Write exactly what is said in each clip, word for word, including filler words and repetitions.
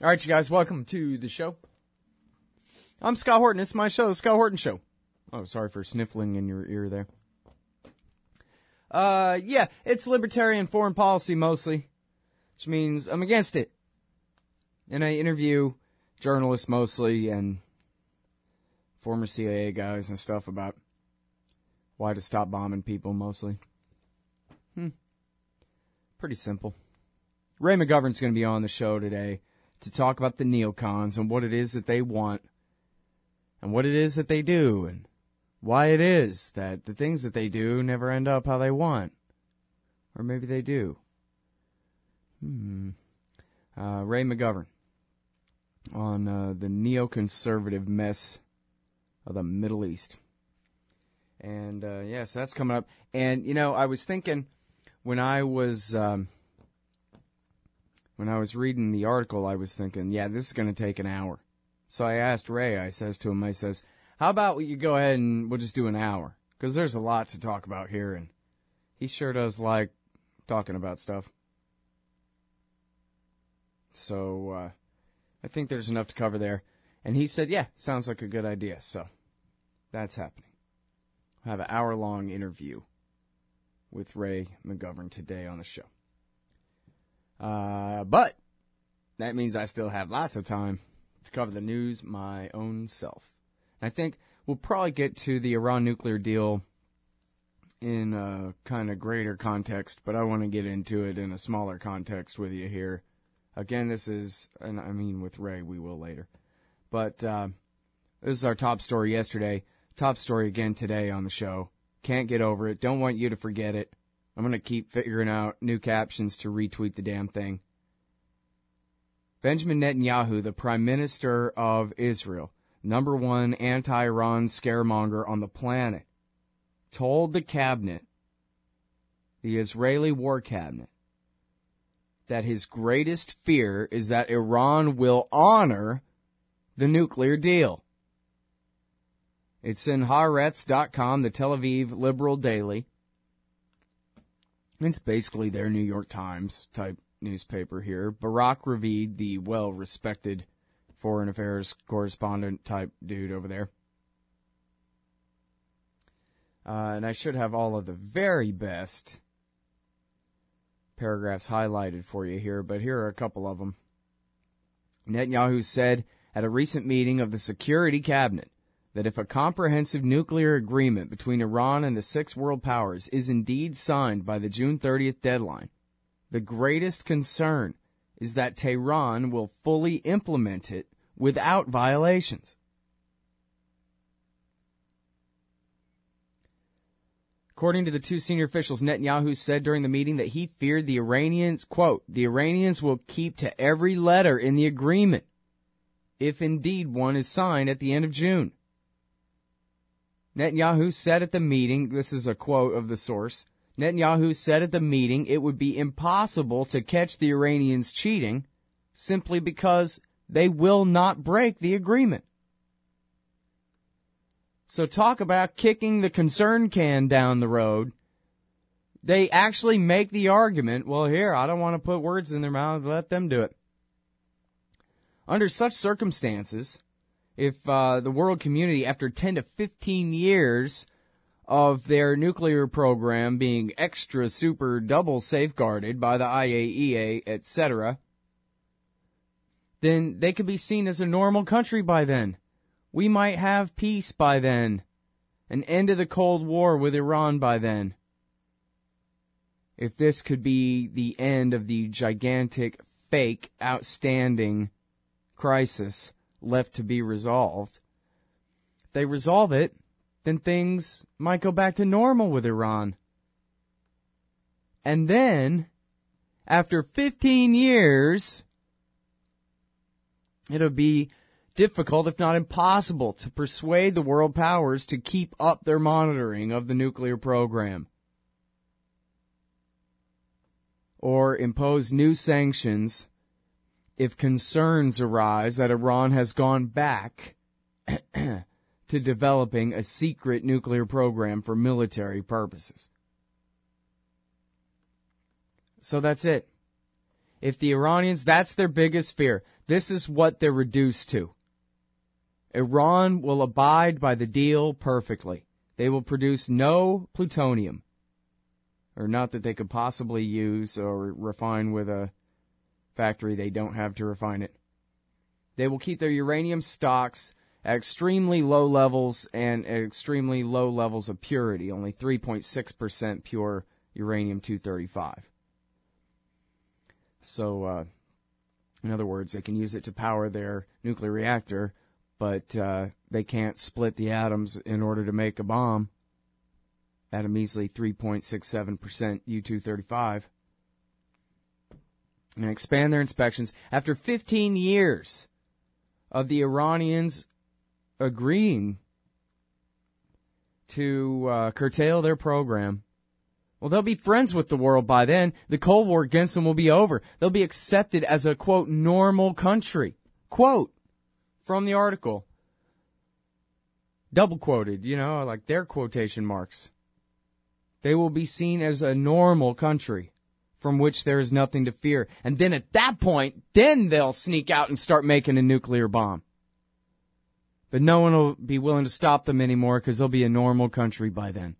All right, you guys, welcome to the show. I'm Scott Horton. It's my show, The Scott Horton Show. Oh, sorry for sniffling in your ear there. Uh, yeah, it's libertarian foreign policy mostly, which means I'm against it. And I interview journalists mostly and former C I A guys and stuff about why to stop bombing people mostly. Hmm. Pretty simple. Ray McGovern's going to be on the show today to talk about the neocons and what it is that they want and what it is that they do and why it is that the things that they do never end up how they want. Or maybe they do. Hmm. Uh, Ray McGovern on uh, the neoconservative mess of the Middle East. And, uh, yes, yeah, so that's coming up. And, you know, I was thinking when I was... Um, When I was reading the article, I was thinking, yeah, this is going to take an hour. So I asked Ray, I says to him, I says, how about you go ahead and we'll just do an hour? Because there's a lot to talk about here, and he sure does like talking about stuff. So uh, I think there's enough to cover there. And he said, yeah, sounds like a good idea. So that's happening. I have an hour-long interview with Ray McGovern today on the show. Uh, but that means I still have lots of time to cover the news my own self. And I think we'll probably get to the Iran nuclear deal in a kind of greater context, but I want to get into it in a smaller context with you here. Again, this is, and I mean with Ray, we will later. But uh, this is our top story yesterday. Top story again today on the show. Can't get over it. Don't want you to forget it. I'm going to keep figuring out new captions to retweet the damn thing. Benjamin Netanyahu, the Prime Minister of Israel, number one anti-Iran scaremonger on the planet, told the cabinet, the Israeli war cabinet, that his greatest fear is that Iran will honor the nuclear deal. It's in Haaretz dot com, the Tel Aviv liberal daily. It's basically their New York Times type newspaper here. Barak Ravid, the well-respected foreign affairs correspondent type dude over there. Uh, and I should have all of the very best paragraphs highlighted for you here, but here are a couple of them. Netanyahu said at a recent meeting of the Security Cabinet that if a comprehensive nuclear agreement between Iran and the six world powers is indeed signed by the June thirtieth deadline, the greatest concern is that Tehran will fully implement it without violations. According to the two senior officials, Netanyahu said during the meeting that he feared the Iranians, quote, the Iranians will keep to every letter in the agreement if indeed one is signed at the end of June. Netanyahu said at the meeting, this is a quote of the source, Netanyahu said at the meeting it would be impossible to catch the Iranians cheating simply because they will not break the agreement. So talk about kicking the concern can down the road. They actually make the argument, well, here, I don't want to put words in their mouth, let them do it. Under such circumstances, if uh, the world community, after ten to fifteen years of their nuclear program being extra, super, double safeguarded by the I A E A, et cetera, then they could be seen as a normal country by then. We might have peace by then, an end to the Cold War with Iran by then. If this could be the end of the gigantic, fake, outstanding crisis left to be resolved. If they resolve it, then things might go back to normal with Iran. And then, after fifteen years, it'll be difficult, if not impossible, to persuade the world powers to keep up their monitoring of the nuclear program. Or impose new sanctions if concerns arise that Iran has gone back to developing a secret nuclear program for military purposes. So that's it. If the Iranians, that's their biggest fear. This is what they're reduced to. Iran will abide by the deal perfectly. They will produce no plutonium, or not that they could possibly use or refine with a factory they don't have to refine it. They will keep their uranium stocks at extremely low levels and at extremely low levels of purity, only three point six percent pure uranium two thirty-five. So, uh, in other words, they can use it to power their nuclear reactor, but uh, they can't split the atoms in order to make a bomb at a measly three point six seven percent U two thirty-five. And expand their inspections. After fifteen years of the Iranians agreeing to uh, curtail their program, well, they'll be friends with the world by then. The Cold War against them will be over. They'll be accepted as a, quote, normal country. Quote from the article. Double quoted, you know, like their quotation marks. They will be seen as a normal country from which there is nothing to fear. And then at that point, then they'll sneak out and start making a nuclear bomb. But no one will be willing to stop them anymore because they'll be a normal country by then.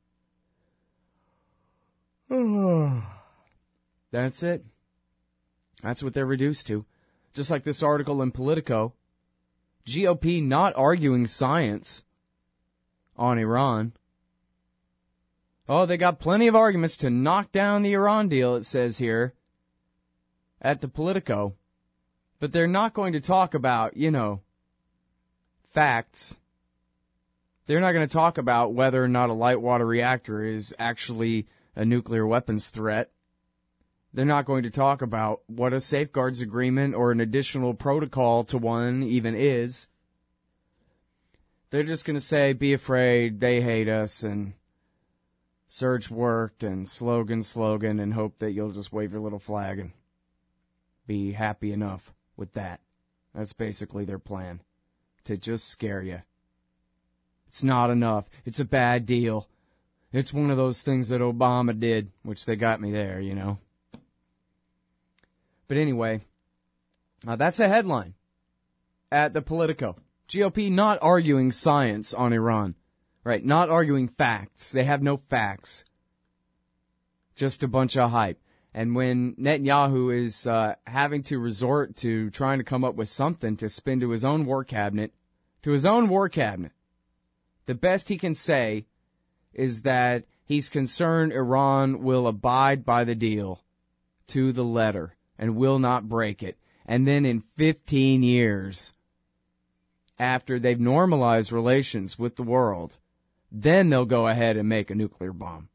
That's it. That's what they're reduced to. Just like this article in Politico. G O P not arguing science on Iran. Oh, they got plenty of arguments to knock down the Iran deal, it says here, at the Politico. But they're not going to talk about, you know, facts. They're not going to talk about whether or not a light water reactor is actually a nuclear weapons threat. They're not going to talk about what a safeguards agreement or an additional protocol to one even is. They're just going to say, be afraid, they hate us, and surge worked, and slogan, slogan, and hope that you'll just wave your little flag and be happy enough with that. That's basically their plan, to just scare you. It's not enough. It's a bad deal. It's one of those things that Obama did, which they got me there, you know. But anyway, uh, that's a headline at the Politico. G O P not arguing science on Iran. Right, not arguing facts. They have no facts. Just a bunch of hype. And when Netanyahu is uh, having to resort to trying to come up with something to spin to his own war cabinet, to his own war cabinet, the best he can say is that he's concerned Iran will abide by the deal to the letter and will not break it. And then in fifteen years, after they've normalized relations with the world, then they'll go ahead and make a nuclear bomb.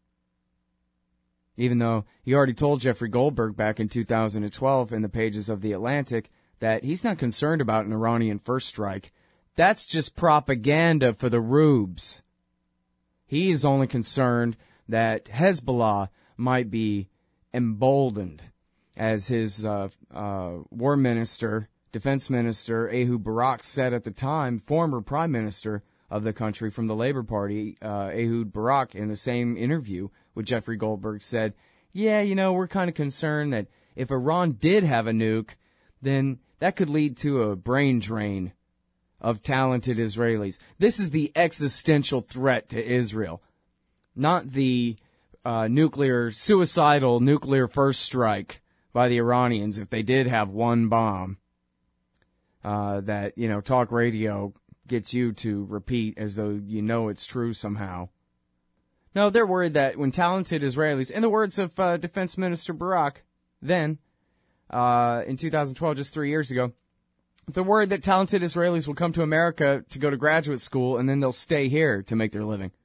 Even though he already told Jeffrey Goldberg back in two thousand twelve in the pages of The Atlantic that he's not concerned about an Iranian first strike. That's just propaganda for the rubes. He is only concerned that Hezbollah might be emboldened, as his uh, uh, war minister, defense minister, Ehud Barak said at the time, former prime minister of the country from the Labor Party, uh, Ehud Barak, in the same interview with Jeffrey Goldberg, said, yeah, you know, we're kind of concerned that if Iran did have a nuke, then that could lead to a brain drain of talented Israelis. This is the existential threat to Israel, not the uh, nuclear, suicidal nuclear first strike by the Iranians if they did have one bomb uh, that, you know, talk radio gets you to repeat as though you know it's true somehow. No, they're worried that when talented Israelis, in the words of uh, Defense Minister Barak, then, uh, in two thousand twelve, just three years ago, they're worried that talented Israelis will come to America to go to graduate school and then they'll stay here to make their living.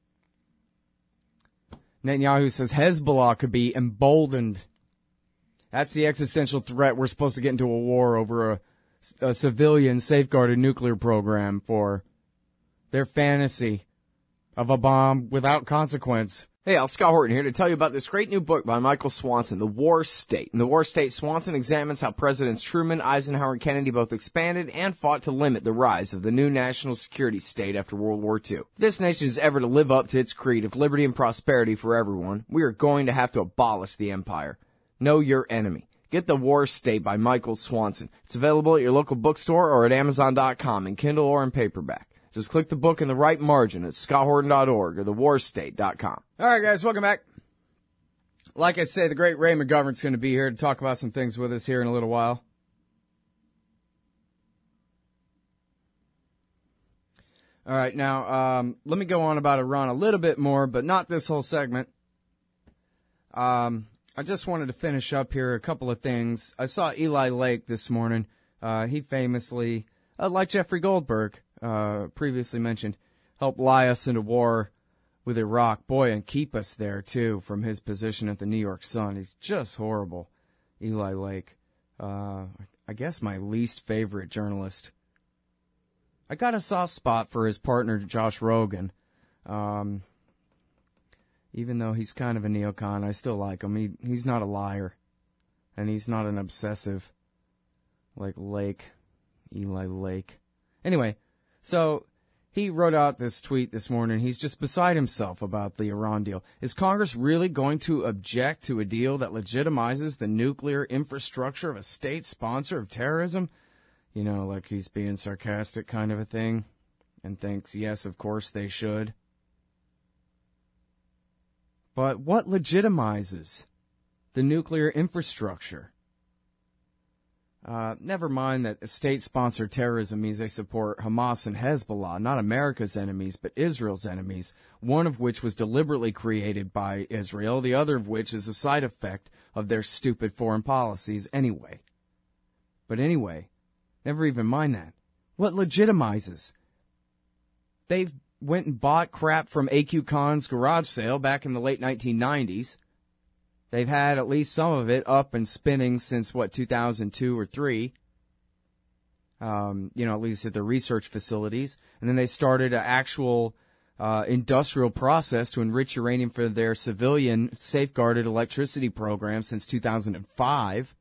Netanyahu says Hezbollah could be emboldened. That's the existential threat. We're supposed to get into a war over a a civilian safeguarded nuclear program for their fantasy of a bomb without consequence. Hey, Al Scott Horton here to tell you about this great new book by Michael Swanson, The War State. In The War State, Swanson examines how Presidents Truman, Eisenhower, and Kennedy both expanded and fought to limit the rise of the new national security state after World War Two. If this nation is ever to live up to its creed of liberty and prosperity for everyone, we are going to have to abolish the empire. Know your enemy. Get The War State by Michael Swanson. It's available at your local bookstore or at amazon dot com in Kindle or in paperback. Just click the book in the right margin at scott horton dot org or the war state dot com. All right, guys, welcome back. Like I say, the great Ray McGovern's going to be here to talk about some things with us here in a little while. All right, now, um, let me go on about Iran a little bit more, but not this whole segment. Um, I just wanted to finish up here a couple of things. I saw Eli Lake this morning. Uh, he famously, uh, like Jeffrey Goldberg, uh, previously mentioned, helped lie us into war with Iraq. Boy, and keep us there, too, from his position at the New York Sun. He's just horrible, Eli Lake. Uh, I guess my least favorite journalist. I got a soft spot for his partner, Josh Rogan. Um... Even though he's kind of a neocon, I still like him. He he's not a liar, and he's not an obsessive like Lake, Eli Lake. Anyway, so he wrote out this tweet this morning. He's just beside himself about the Iran deal. Is Congress really going to object to a deal that legitimizes the nuclear infrastructure of a state sponsor of terrorism? You know, like he's being sarcastic kind of a thing, and thinks, yes, of course they should. But what legitimizes the nuclear infrastructure? Uh, never mind that state-sponsored terrorism means they support Hamas and Hezbollah, not America's enemies, but Israel's enemies, one of which was deliberately created by Israel, the other of which is a side effect of their stupid foreign policies anyway. But anyway, never even mind that. What legitimizes? They've went and bought crap from A Q Khan's garage sale back in the late nineteen nineties. They've had at least some of it up and spinning since, what, two thousand two or three. Um, you know, at least at the research facilities. And then they started an actual uh, industrial process to enrich uranium for their civilian safeguarded electricity program since two thousand five.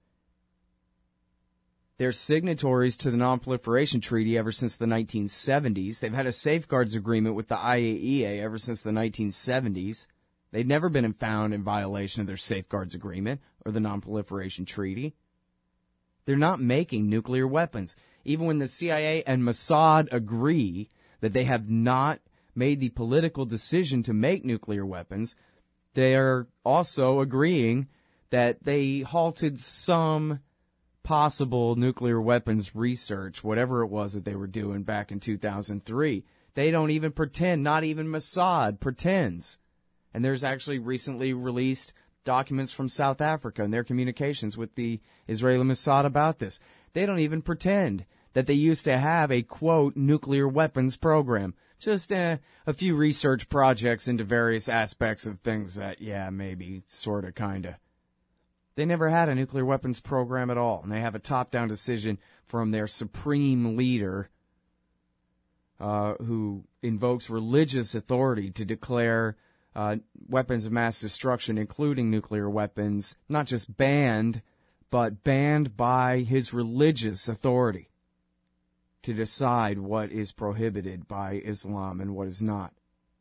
They're signatories to the Non-Proliferation Treaty ever since the nineteen seventies. They've had a safeguards agreement with the I A E A ever since the nineteen seventies. They've never been found in violation of their safeguards agreement or the Non-Proliferation Treaty. They're not making nuclear weapons. Even when the C I A and Mossad agree that they have not made the political decision to make nuclear weapons, they are also agreeing that they halted some possible nuclear weapons research, whatever it was that they were doing back in two thousand three. They don't even pretend, not even Mossad pretends. And there's actually recently released documents from South Africa and their communications with the Israeli Mossad about this. They don't even pretend that they used to have a, quote, nuclear weapons program. Just uh, a few research projects into various aspects of things that, yeah, maybe, sort of, kind of. They never had a nuclear weapons program at all, and they have a top-down decision from their supreme leader uh, who invokes religious authority to declare uh, weapons of mass destruction, including nuclear weapons, not just banned, but banned by his religious authority to decide what is prohibited by Islam and what is not.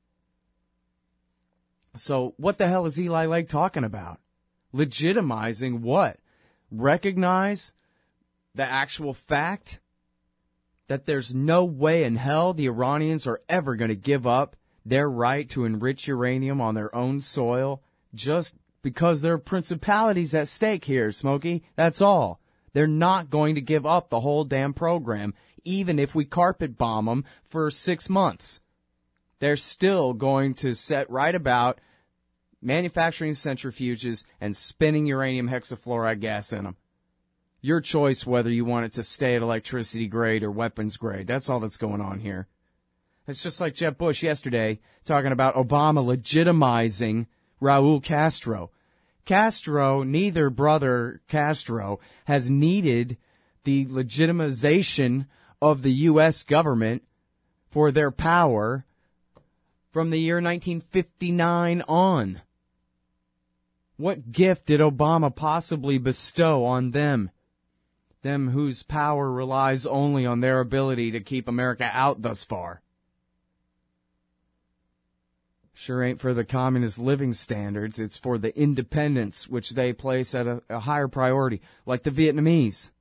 So what the hell is Eli Lake talking about? Legitimizing what? Recognize the actual fact that there's no way in hell the Iranians are ever going to give up their right to enrich uranium on their own soil just because there are principalities at stake here, Smokey. That's all. They're not going to give up the whole damn program, even if we carpet bomb them for six months. They're still going to set right about manufacturing centrifuges and spinning uranium hexafluoride gas in them. Your choice whether you want it to stay at electricity grade or weapons grade. That's all that's going on here. It's just like Jeb Bush yesterday talking about Obama legitimizing Raul Castro. Castro, neither brother Castro, has needed the legitimization of the U S government for their power from the year nineteen fifty-nine on. What gift did Obama possibly bestow on them? Them whose power relies only on their ability to keep America out thus far. Sure ain't for the communist living standards. It's for the independence, which they place at a, a higher priority, like the Vietnamese.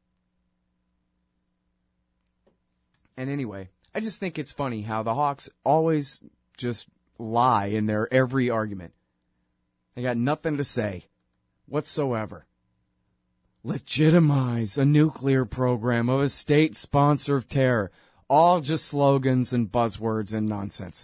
And anyway, I just think it's funny how the Hawks always just lie in their every argument. They got nothing to say whatsoever. Legitimize a nuclear program of a state sponsor of terror. All just slogans and buzzwords and nonsense.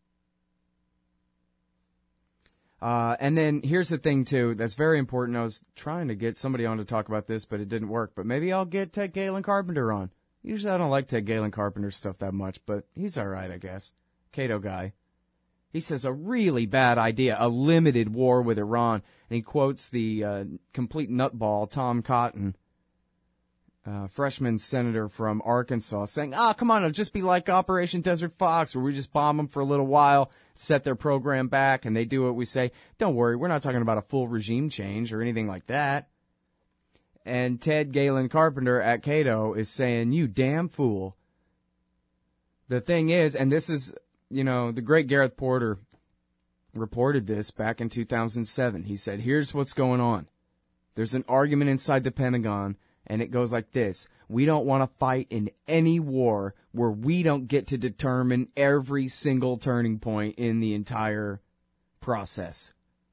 Uh, and then here's the thing, too, that's very important. I was trying to get somebody on to talk about this, but it didn't work. But maybe I'll get Ted Galen Carpenter on. Usually I don't like Ted Galen Carpenter's stuff that much, but he's all right, I guess. Cato guy. He says a really bad idea, a limited war with Iran. And he quotes the uh, complete nutball, Tom Cotton, uh, freshman senator from Arkansas, saying, ah, come on, it'll just be like Operation Desert Fox, where we just bomb them for a little while, set their program back, and they do what we say. Don't worry, we're not talking about a full regime change or anything like that. And Ted Galen Carpenter at Cato is saying, you damn fool. The thing is, and this is, you know, the great Gareth Porter reported this back in two thousand seven. He said, here's what's going on. There's an argument inside the Pentagon, and it goes like this. We don't want to fight in any war where we don't get to determine every single turning point in the entire process.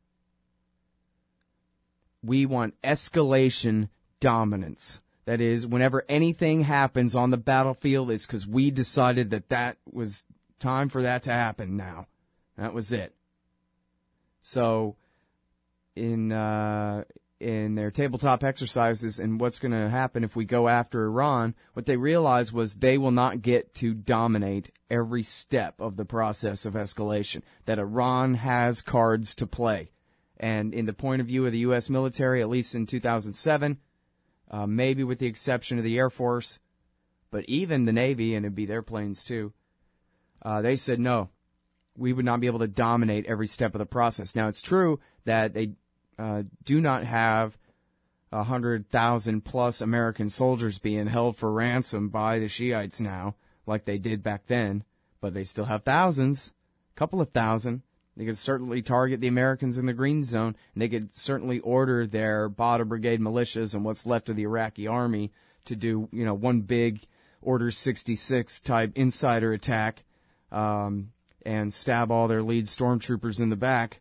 We want escalation dominance. That is, whenever anything happens on the battlefield, it's because we decided that that was time for that to happen now. That was it. So, in uh, in their tabletop exercises and what's going to happen if we go after Iran, what they realized was they will not get to dominate every step of the process of escalation, that Iran has cards to play. And in the point of view of the U S military, at least in two thousand seven, uh, maybe with the exception of the Air Force, but even the Navy, and it'd be their planes too, uh, they said no. We would not be able to dominate every step of the process. Now, it's true that they uh, do not have one hundred thousand plus American soldiers being held for ransom by the Shiites now, like they did back then, but they still have thousands, a couple of thousand. They could certainly target the Americans in the Green Zone, and they could certainly order their Badr Brigade militias and what's left of the Iraqi army to do, you know, one big Order sixty-six type insider attack, um, and stab all their lead stormtroopers in the back.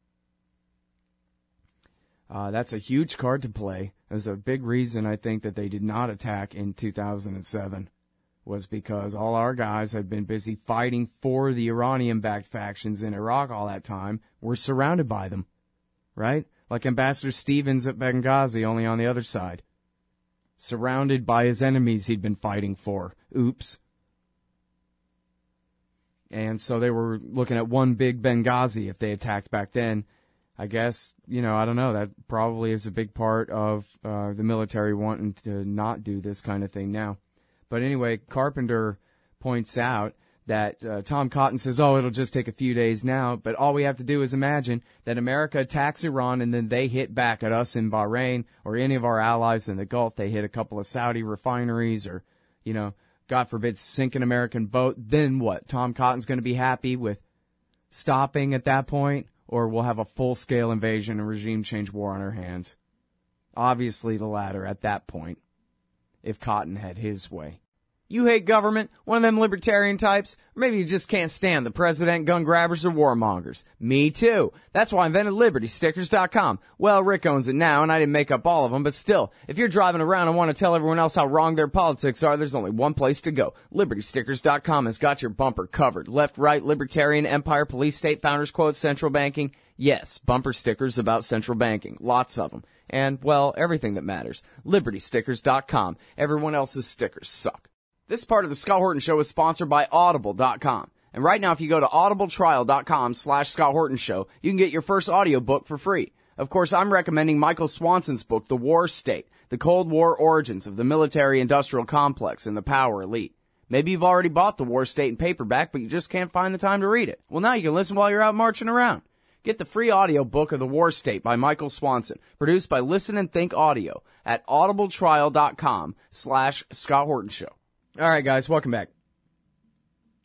Uh, that's a huge card to play. There's a big reason, I think, that they did not attack in two thousand seven, was because all our guys had been busy fighting for the Iranian-backed factions in Iraq all that time. We're surrounded by them, right? Like Ambassador Stevens at Benghazi, only on the other side. Surrounded by his enemies he'd been fighting for. Oops. And so they were looking at one big Benghazi if they attacked back then. I guess, you know, I don't know. That probably is a big part of uh, the military wanting to not do this kind of thing now. But anyway, Carpenter points out that uh, Tom Cotton says, oh, it'll just take a few days now. But all we have to do is imagine that America attacks Iran and then they hit back at us in Bahrain or any of our allies in the Gulf. They hit a couple of Saudi refineries or, you know, God forbid, sink an American boat. Then what? Tom Cotton's going to be happy with stopping at that point? Or we'll have a full-scale invasion and regime change war on our hands? Obviously the latter at that point, if Cotton had his way. You hate government? One of them libertarian types? Or maybe you just can't stand the president, gun grabbers, or warmongers. Me too. That's why I invented Liberty Stickers dot com. Well, Rick owns it now, and I didn't make up all of them, but still, if you're driving around and want to tell everyone else how wrong their politics are, there's only one place to go. Liberty Stickers dot com has got your bumper covered. Left, right, libertarian, empire, police, state, founders quote, central banking. Yes, bumper stickers about central banking. Lots of them. And, well, everything that matters. Liberty Stickers dot com. Everyone else's stickers suck. This part of the Scott Horton Show is sponsored by Audible dot com. And right now, if you go to audible trial dot com slash Scott Horton Show, you can get your first audiobook for free. Of course, I'm recommending Michael Swanson's book, The War State, The Cold War Origins of the Military-Industrial Complex and the Power Elite. Maybe you've already bought The War State in paperback, but you just can't find the time to read it. Well, now you can listen while you're out marching around. Get the free audiobook of The War State by Michael Swanson, produced by Listen and Think Audio at audible trial dot com slash Scott Horton Show. All right, guys, welcome back.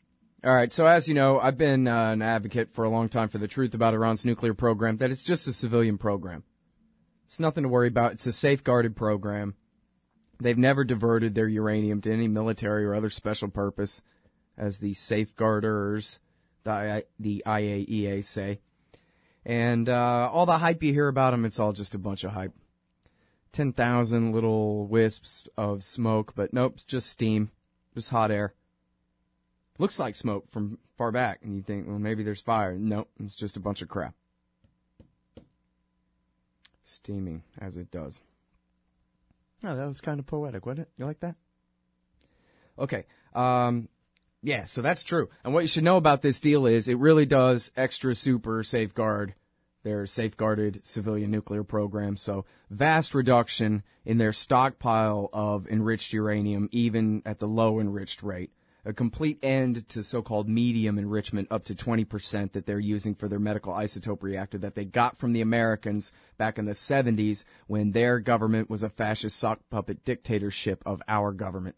All right, so as you know, I've been uh, an advocate for a long time for the truth about Iran's nuclear program, that it's just a civilian program. It's nothing to worry about. It's a safeguarded program. They've never diverted their uranium to any military or other special purpose, as the safeguarders, the, I, the I A E A say. And uh, all the hype you hear about them, it's all just a bunch of hype. ten thousand little wisps of smoke, but nope, it's just steam, just hot air. Looks like smoke from far back, and you think, well, maybe there's fire. Nope, it's just a bunch of crap. Steaming, as it does. Oh, that was kind of poetic, wasn't it? You like that? Okay, um, yeah, so that's true. And what you should know about this deal is it really does extra super safeguard their safeguarded civilian nuclear program. So vast reduction in their stockpile of enriched uranium, even at the low enriched rate. A complete end to so-called medium enrichment up to twenty percent that they're using for their medical isotope reactor that they got from the Americans back in the seventies when their government was a fascist sock puppet dictatorship of our government.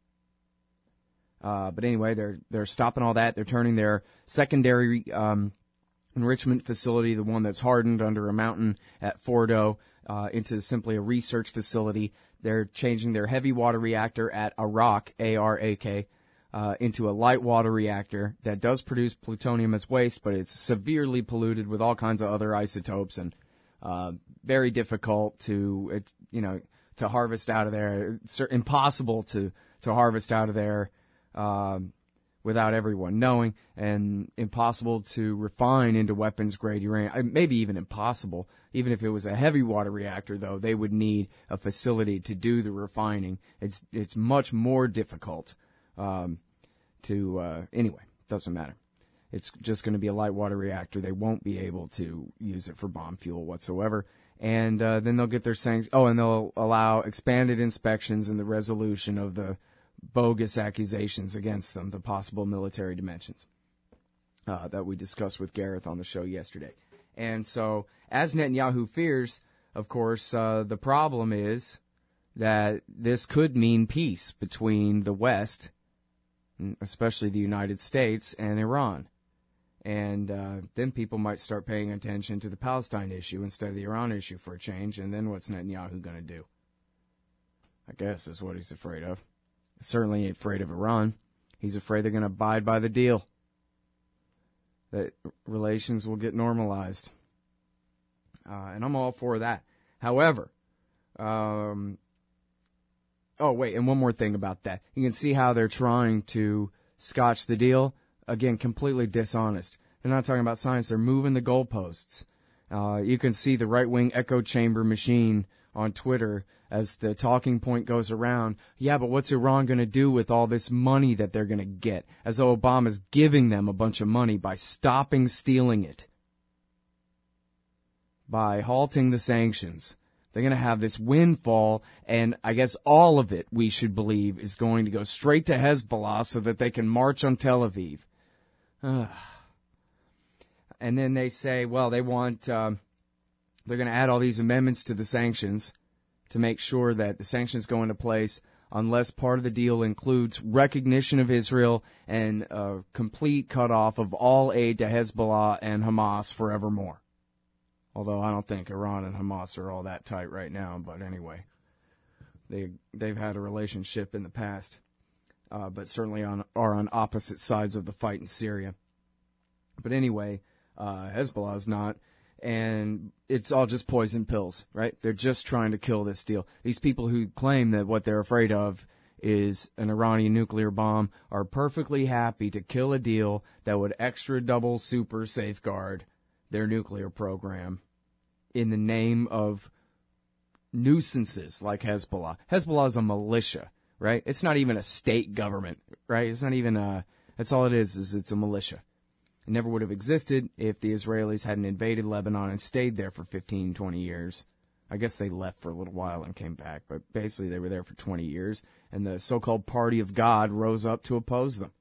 Uh, but anyway, they're they're stopping all that. They're turning their secondary um, enrichment facility, the one that's hardened under a mountain at Fordo, uh, into simply a research facility. They're changing their heavy water reactor at Arak, A R A K, Uh, into a light water reactor that does produce plutonium as waste, but it's severely polluted with all kinds of other isotopes and uh, very difficult to, it, you know, to harvest out of there. It's impossible to, to harvest out of there um, without everyone knowing, and impossible to refine into weapons-grade uranium. Maybe even impossible. Even if it was a heavy water reactor, though, they would need a facility to do the refining. It's it's much more difficult. Um, to, uh, anyway, doesn't matter. It's just going to be a light water reactor. They won't be able to use it for bomb fuel whatsoever. And, uh, then they'll get their sanctions. Oh, and they'll allow expanded inspections and the resolution of the bogus accusations against them, the possible military dimensions, uh, that we discussed with Gareth on the show yesterday. And so, as Netanyahu fears, of course, uh, the problem is that this could mean peace between the West, especially the United States, and Iran. And uh, then people might start paying attention to the Palestine issue instead of the Iran issue for a change, and then what's Netanyahu going to do? I guess is what he's afraid of. Certainly ain't afraid of Iran. He's afraid they're going to abide by the deal, that relations will get normalized. Uh, and I'm all for that. However, um... Oh, wait, and one more thing about that. You can see how they're trying to scotch the deal. Again, completely dishonest. They're not talking about science. They're moving the goalposts. Uh, you can see the right-wing echo chamber machine on Twitter as the talking point goes around. Yeah, but what's Iran going to do with all this money that they're going to get? As though Obama's giving them a bunch of money by stopping stealing it, by halting the sanctions. They're going to have this windfall, and I guess all of it, we should believe, is going to go straight to Hezbollah so that they can march on Tel Aviv. Ugh. And then they say, well, they want, um, they're going to add all these amendments to the sanctions to make sure that the sanctions go into place unless part of the deal includes recognition of Israel and a complete cutoff of all aid to Hezbollah and Hamas forevermore. Although I don't think Iran and Hamas are all that tight right now, but anyway, they they've had a relationship in the past, uh, but certainly on are on opposite sides of the fight in Syria. But anyway, uh, Hezbollah's not, and it's all just poison pills, right? They're just trying to kill this deal. These people who claim that what they're afraid of is an Iranian nuclear bomb are perfectly happy to kill a deal that would extra double super safeguard their nuclear program in the name of nuisances like Hezbollah. Hezbollah is a militia, right? It's not even a state government, right? It's not even a, that's all it is, is it's a militia. It never would have existed if the Israelis hadn't invaded Lebanon and stayed there for fifteen, twenty years. I guess they left for a little while and came back, but basically they were there for twenty years, and the so-called Party of God rose up to oppose them.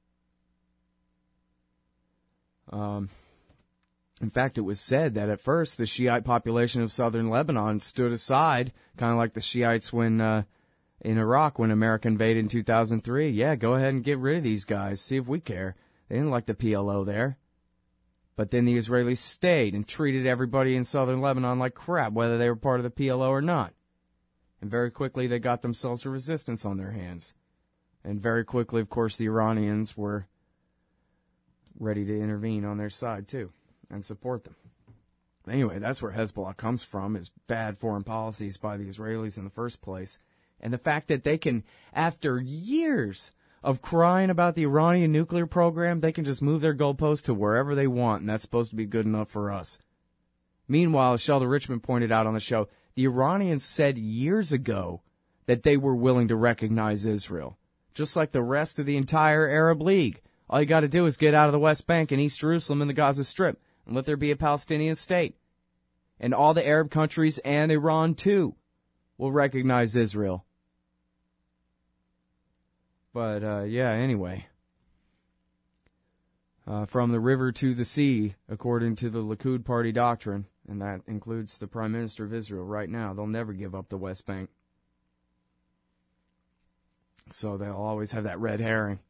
Um... In fact, it was said that at first the Shiite population of southern Lebanon stood aside, kind of like the Shiites when uh, in Iraq when America invaded in two thousand three. Yeah, go ahead and get rid of these guys. See if we care. They didn't like the P L O there. But then the Israelis stayed and treated everybody in southern Lebanon like crap, whether they were part of the P L O or not. And very quickly they got themselves a resistance on their hands. And very quickly, of course, the Iranians were ready to intervene on their side, too, and support them. Anyway, that's where Hezbollah comes from, is bad foreign policies by the Israelis in the first place. And the fact that they can, after years of crying about the Iranian nuclear program, they can just move their goalposts to wherever they want, and that's supposed to be good enough for us. Meanwhile, as Sheldon Richman pointed out on the show, the Iranians said years ago that they were willing to recognize Israel, just like the rest of the entire Arab League. All you got to do is get out of the West Bank and East Jerusalem and the Gaza Strip and let there be a Palestinian state. And all the Arab countries and Iran, too, will recognize Israel. But, uh, yeah, anyway. Uh, from the river to the sea, according to the Likud party doctrine, and that includes the Prime Minister of Israel right now, they'll never give up the West Bank. So they'll always have that red herring.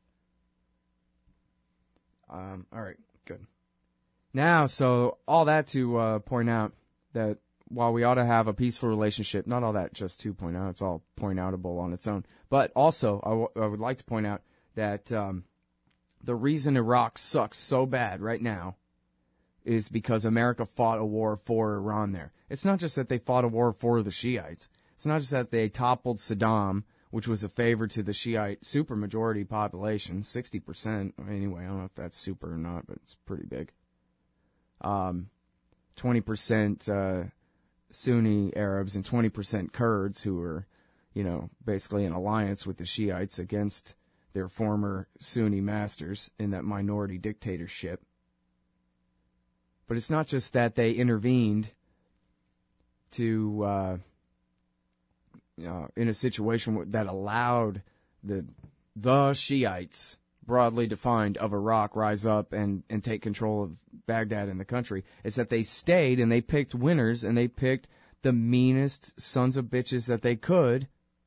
Um, all right, good. Now, so all that to uh, point out that while we ought to have a peaceful relationship, not all that just to point out, it's all point outable on its own. But also, I, w- I would like to point out that um, the reason Iraq sucks so bad right now is because America fought a war for Iran there. It's not just that they fought a war for the Shiites. It's not just that they toppled Saddam, which was a favor to the Shiite supermajority population, sixty percent. Anyway, I don't know if that's super or not, but it's pretty big. Um, twenty percent uh, Sunni Arabs and twenty percent Kurds who were, you know, basically in alliance with the Shiites against their former Sunni masters in that minority dictatorship. But it's not just that they intervened to, uh, you know, in a situation that allowed the the Shiites, broadly defined, of Iraq rise up and, and take control of Baghdad and the country. It's that they stayed and they picked winners and they picked the meanest sons of bitches that they could.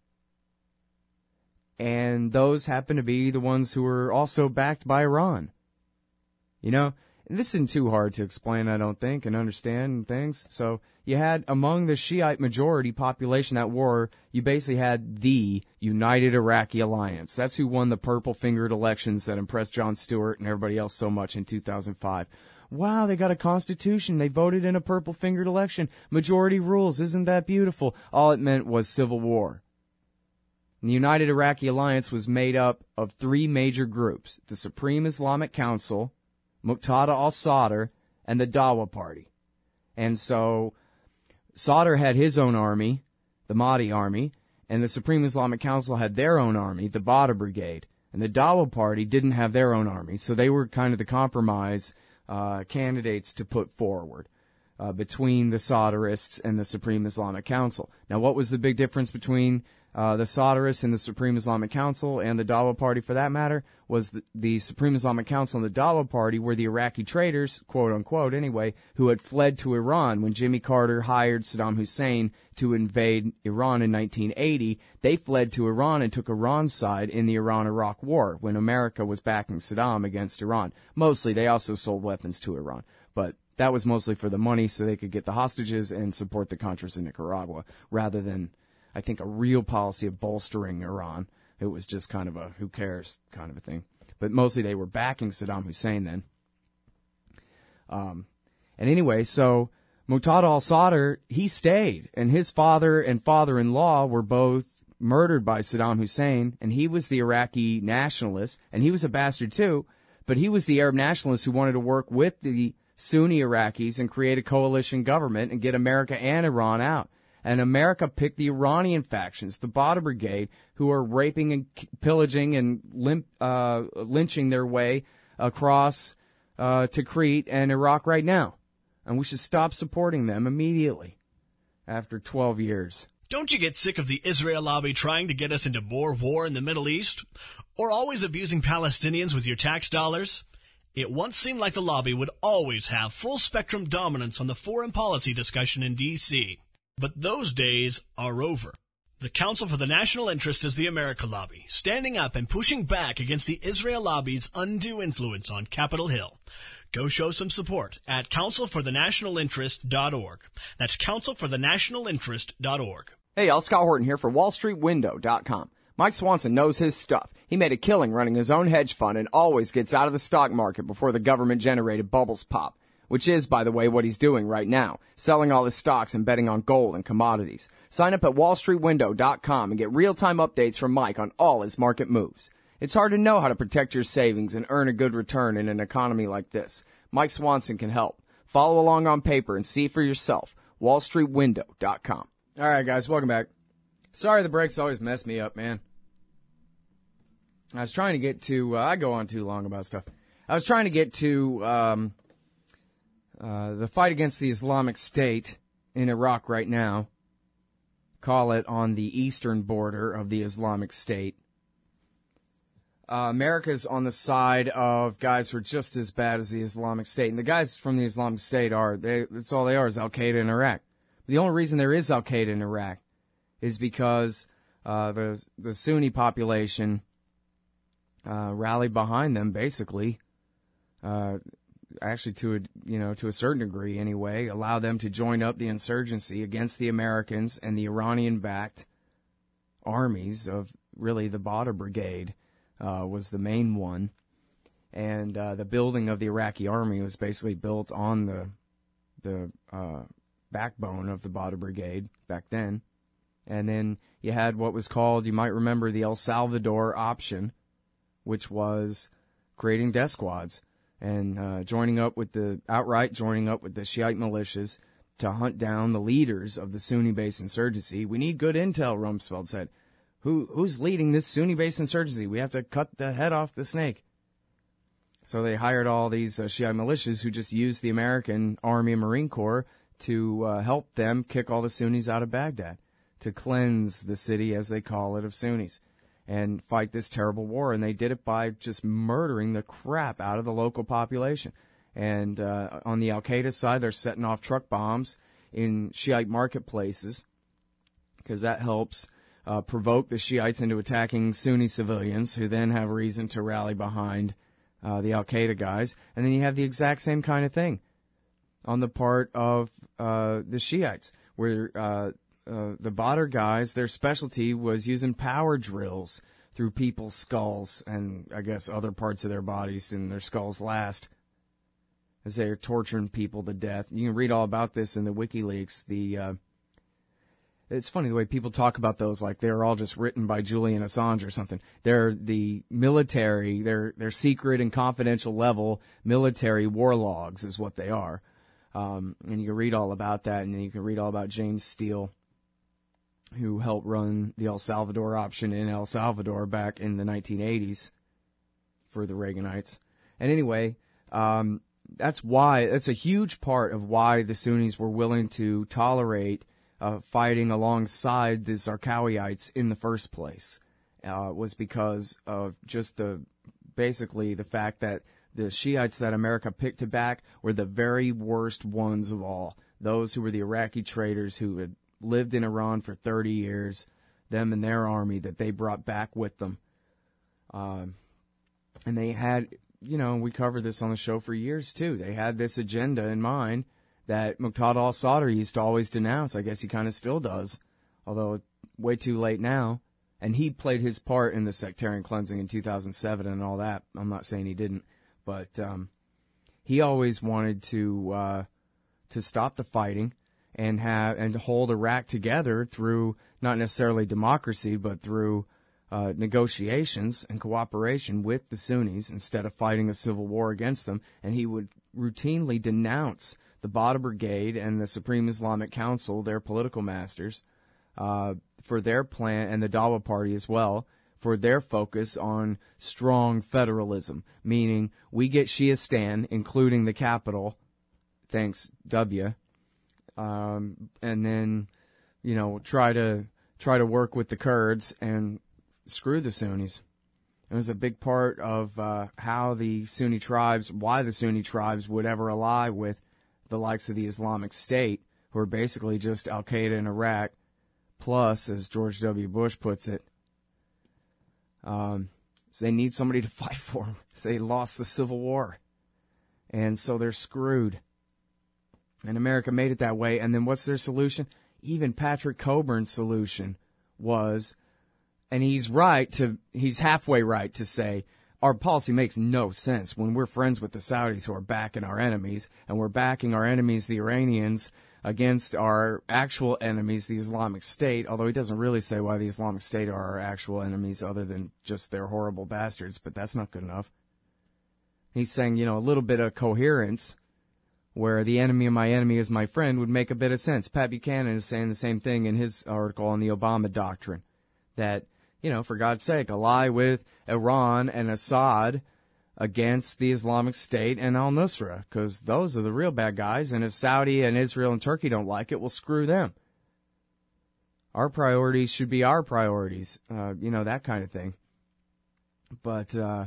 And those happen to be the ones who were also backed by Iran. You know, this isn't too hard to explain, I don't think, and understand things. So you had, among the Shiite majority population that war, you basically had the United Iraqi Alliance. That's who won the purple-fingered elections that impressed Jon Stewart and everybody else so much in two thousand five. Wow, they got a constitution. They voted in a purple-fingered election. Majority rules. Isn't that beautiful? All it meant was civil war. And the United Iraqi Alliance was made up of three major groups: the Supreme Islamic Council, Muqtada al-Sadr, and the Dawa Party. And so Sadr had his own army, the Mahdi Army, and the Supreme Islamic Council had their own army, the Badr Brigade. And the Dawa Party didn't have their own army, so they were kind of the compromise uh, candidates to put forward uh, between the Sadrists and the Supreme Islamic Council. Now, what was the big difference between Uh, the Sadrists and the Supreme Islamic Council, and the Dawa Party for that matter, was the, the Supreme Islamic Council and the Dawa Party were the Iraqi traitors, quote-unquote anyway, who had fled to Iran when Jimmy Carter hired Saddam Hussein to invade Iran in nineteen eighty. They fled to Iran and took Iran's side in the Iran-Iraq War when America was backing Saddam against Iran. Mostly, they also sold weapons to Iran, but that was mostly for the money so they could get the hostages and support the Contras in Nicaragua, rather than, I think, a real policy of bolstering Iran. It was just kind of a who cares kind of a thing. But mostly they were backing Saddam Hussein then. Um, and anyway, so Muqtada al-Sadr, he stayed, and his father and father-in-law were both murdered by Saddam Hussein, and he was the Iraqi nationalist, and he was a bastard too, but he was the Arab nationalist who wanted to work with the Sunni Iraqis and create a coalition government and get America and Iran out. And America picked the Iranian factions, the Badr Brigade, who are raping and pillaging and limp, uh, lynching their way across uh, to Crete and Iraq right now. And we should stop supporting them immediately after twelve years. Don't you get sick of the Israel lobby trying to get us into more war in the Middle East? Or always abusing Palestinians with your tax dollars? It once seemed like the lobby would always have full-spectrum dominance on the foreign policy discussion in D C, but those days are over. The Council for the National Interest is the America Lobby, standing up and pushing back against the Israel lobby's undue influence on Capitol Hill. Go show some support at council for the national interest dot org. That's council for the national interest dot org. Hey, y'all, Scott Horton here for wall street window dot com. Mike Swanson knows his stuff. He made a killing running his own hedge fund and always gets out of the stock market before the government-generated bubbles pop. Which is, by the way, what he's doing right now, selling all his stocks and betting on gold and commodities. Sign up at wall street window dot com and get real-time updates from Mike on all his market moves. It's hard to know how to protect your savings and earn a good return in an economy like this. Mike Swanson can help. Follow along on paper and see for yourself. wall street window dot com. All right, guys, welcome back. Sorry the breaks always mess me up, man. I was trying to get to, uh, I go on too long about stuff. I was trying to get to, um... Uh, the fight against the Islamic State in Iraq right now, call it on the eastern border of the Islamic State. Uh, America's on the side of guys who are just as bad as the Islamic State. And the guys from the Islamic State are, they, that's all they are, is Al-Qaeda in Iraq. The only reason there is Al-Qaeda in Iraq is because uh, the, the Sunni population uh, rallied behind them, basically. Uh actually to a, you know, to a certain degree anyway, allow them to join up the insurgency against the Americans and the Iranian-backed armies of really the Badr Brigade uh, was the main one. And uh, the building of the Iraqi army was basically built on the the uh, backbone of the Badr Brigade back then. And then you had what was called, you might remember, the El Salvador option, which was creating death squads and uh, joining up with the, outright joining up with the Shiite militias to hunt down the leaders of the Sunni-based insurgency. We need good intel, Rumsfeld said. Who Who's leading this Sunni-based insurgency? We have to cut the head off the snake. So they hired all these uh, Shiite militias who just used the American Army and Marine Corps to uh, help them kick all the Sunnis out of Baghdad, to cleanse the city, as they call it, of Sunnis, and fight this terrible war. And they did it by just murdering the crap out of the local population. And uh, on the Al-Qaeda side, they're setting off truck bombs in Shiite marketplaces because that helps uh, provoke the Shiites into attacking Sunni civilians who then have reason to rally behind uh, the Al-Qaeda guys. And then you have the exact same kind of thing on the part of uh, the Shiites, where uh, Uh, the Badr guys, their specialty was using power drills through people's skulls and, I guess, other parts of their bodies and their skulls last as they're torturing people to death. You can read all about this in the WikiLeaks. The uh, it's funny the way people talk about those like they're all just written by Julian Assange or something. They're the military, they're, they're secret and confidential level military war logs is what they are. Um, and you can read all about that, and then you can read all about James Steele, who helped run the El Salvador option in El Salvador back in the nineteen eighties for the Reaganites. And anyway, um, that's why, that's a huge part of why the Sunnis were willing to tolerate uh, fighting alongside the Zarqawiites in the first place, uh, was because of just the, basically the fact that the Shiites that America picked to back were the very worst ones of all. Those who were the Iraqi traitors who had lived in Iran for thirty years, them and their army that they brought back with them. Um, and they had, you know, we covered this on the show for years too. They had this agenda in mind that Muqtada al-Sadr used to always denounce. I guess he kind of still does, although way too late now. And he played his part in the sectarian cleansing in two thousand seven and all that. I'm not saying he didn't, but um, he always wanted to uh, to stop the fighting and have and hold Iraq together through not necessarily democracy, but through uh, negotiations and cooperation with the Sunnis instead of fighting a civil war against them. And he would routinely denounce the Badr Brigade and the Supreme Islamic Council, their political masters, uh, for their plan, and the Dawa Party as well, for their focus on strong federalism, meaning we get Shiistan, including the capital, thanks W, Um, and then, you know, try to try to work with the Kurds and screw the Sunnis. It was a big part of uh, how the Sunni tribes, why the Sunni tribes would ever ally with the likes of the Islamic State, who are basically just Al-Qaeda in Iraq, plus, as George W. Bush puts it. Um, so they need somebody to fight for them. So they lost the Civil War. And so they're screwed. And America made it that way. And then what's their solution? Even Patrick Coburn's solution was, and he's right to, he's halfway right to say, our policy makes no sense when we're friends with the Saudis who are backing our enemies, and we're backing our enemies, the Iranians, against our actual enemies, the Islamic State, although he doesn't really say why the Islamic State are our actual enemies other than just they're horrible bastards, but that's not good enough. He's saying, you know, a little bit of coherence where the enemy of my enemy is my friend would make a bit of sense. Pat Buchanan is saying the same thing in his article on the Obama doctrine, that, you know, for God's sake, ally with Iran and Assad against the Islamic State and al-Nusra, because those are the real bad guys, and if Saudi and Israel and Turkey don't like it, well, screw them. Our priorities should be our priorities, uh, you know, that kind of thing. But uh,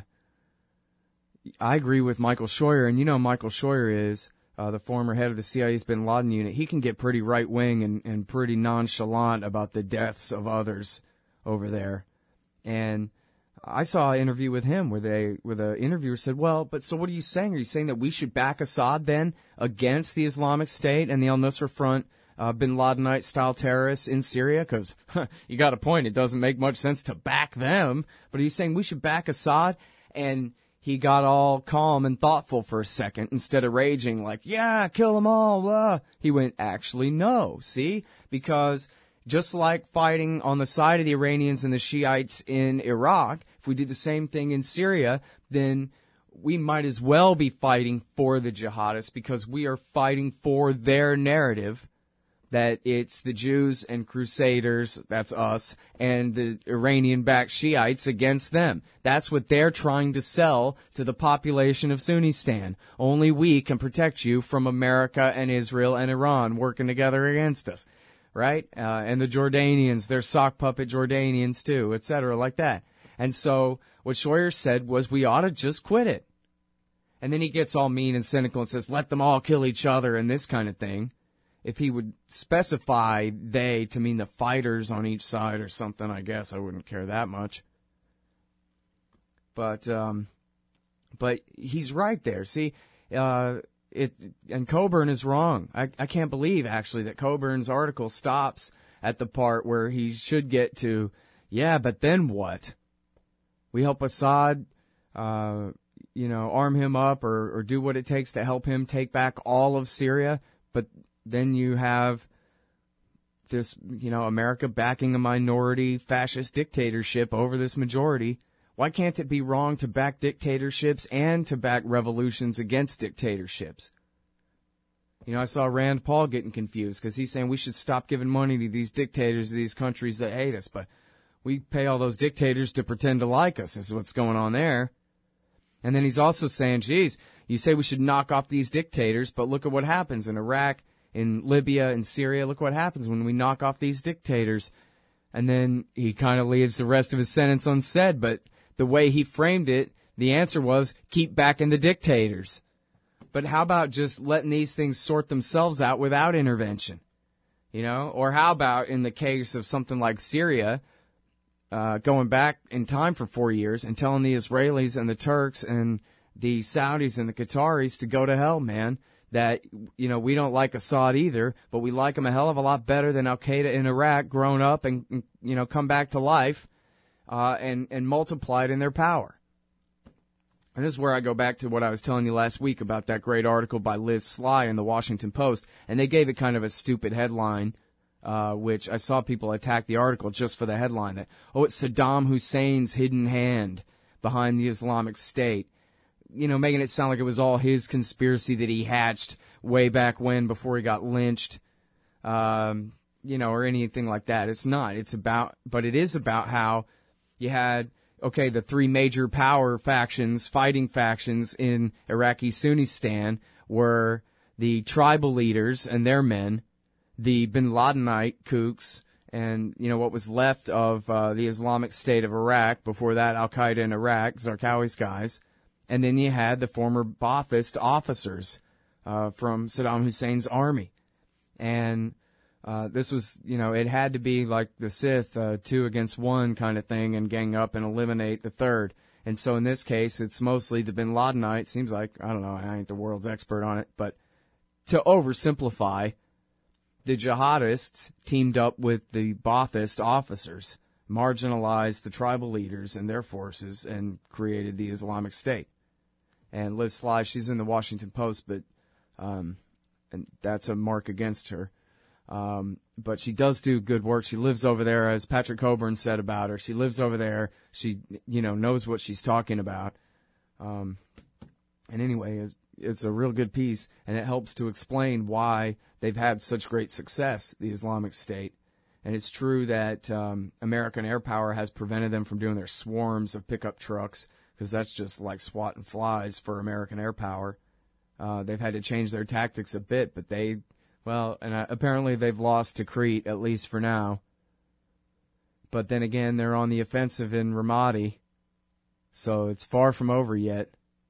I agree with Michael Scheuer, and you know Michael Scheuer is uh, the former head of the C I A's bin Laden unit. He can get pretty right-wing and, and pretty nonchalant about the deaths of others over there. And I saw an interview with him where they, where the interviewer said, well, but so what are you saying? Are you saying that we should back Assad then against the Islamic State and the al-Nusra Front, uh, bin Ladenite-style terrorists in Syria? Because huh, you got a point. It doesn't make much sense to back them. But are you saying we should back Assad? And he got all calm and thoughtful for a second instead of raging like, yeah, kill them all. Blah. He went, actually, no. See? Because just like fighting on the side of the Iranians and the Shiites in Iraq, if we do the same thing in Syria, then we might as well be fighting for the jihadists because we are fighting for their narrative that it's the Jews and Crusaders, that's us, and the Iranian-backed Shiites against them. That's what they're trying to sell to the population of Sunnistan. Only we can protect you from America and Israel and Iran working together against us. Right? Uh, and the Jordanians, they're sock puppet Jordanians too, et cetera, like that. And so what Scheuer said was we ought to just quit it. And then he gets all mean and cynical and says, let them all kill each other and this kind of thing. If he would specify they to mean the fighters on each side or something, I guess I wouldn't care that much. But, um, but he's right there. See, uh, It, and Coburn is wrong. I, I can't believe, actually, that Coburn's article stops at the part where he should get to, yeah, but then what? We help Assad, uh, you know, arm him up or, or do what it takes to help him take back all of Syria, but then you have this, you know, America backing a minority fascist dictatorship over this majority. Why can't it be wrong to back dictatorships and to back revolutions against dictatorships? You know, I saw Rand Paul getting confused because he's saying we should stop giving money to these dictators of these countries that hate us, but we pay all those dictators to pretend to like us is what's going on there. And then he's also saying, geez, you say we should knock off these dictators, but look at what happens in Iraq, in Libya, in Syria. Look what happens when we knock off these dictators. And then he kind of leaves the rest of his sentence unsaid, but the way he framed it, the answer was, keep backing the dictators. But how about just letting these things sort themselves out without intervention? You know? Or how about in the case of something like Syria, uh, going back in time for four years and telling the Israelis and the Turks and the Saudis and the Qataris to go to hell, man. That, you know, we don't like Assad either, but we like him a hell of a lot better than Al-Qaeda in Iraq, grown up and, you know, come back to life. Uh, and, and multiplied in their power. And this is where I go back to what I was telling you last week about that great article by Liz Sly in the Washington Post. And they gave it kind of a stupid headline, uh, which I saw people attack the article just for the headline. That, oh, it's Saddam Hussein's hidden hand behind the Islamic State. You know, making it sound like it was all his conspiracy that he hatched way back when before he got lynched. Um, you know, or anything like that. It's not. It's about, but it is about how you had, okay, the three major power factions, fighting factions in Iraqi Sunnistan were the tribal leaders and their men, the bin Ladenite kooks, and, you know, what was left of uh, the Islamic State of Iraq, before that Al-Qaeda in Iraq, Zarqawi's guys, and then you had the former Ba'athist officers uh, from Saddam Hussein's army. And Uh, this was, you know, it had to be like the Sith, uh, two against one kind of thing, and gang up and eliminate the third. And so in this case, it's mostly the Bin Ladenite. Seems like, I don't know, I ain't the world's expert on it, but to oversimplify, the jihadists teamed up with the Ba'athist officers, marginalized the tribal leaders and their forces, and created the Islamic State. And Liz Sly, she's in the Washington Post, but um, and that's a mark against her. Um, but she does do good work. She lives over there, as Patrick Coburn said about her. She lives over there. She, you know, knows what she's talking about. Um, and anyway, it's, it's a real good piece, and it helps to explain why they've had such great success, the Islamic State. And it's true that um, American air power has prevented them from doing their swarms of pickup trucks, because that's just like swatting flies for American air power. Uh, they've had to change their tactics a bit, but they... Well, and uh, apparently they've lost to Crete, at least for now. But then again, they're on the offensive in Ramadi, so it's far from over yet.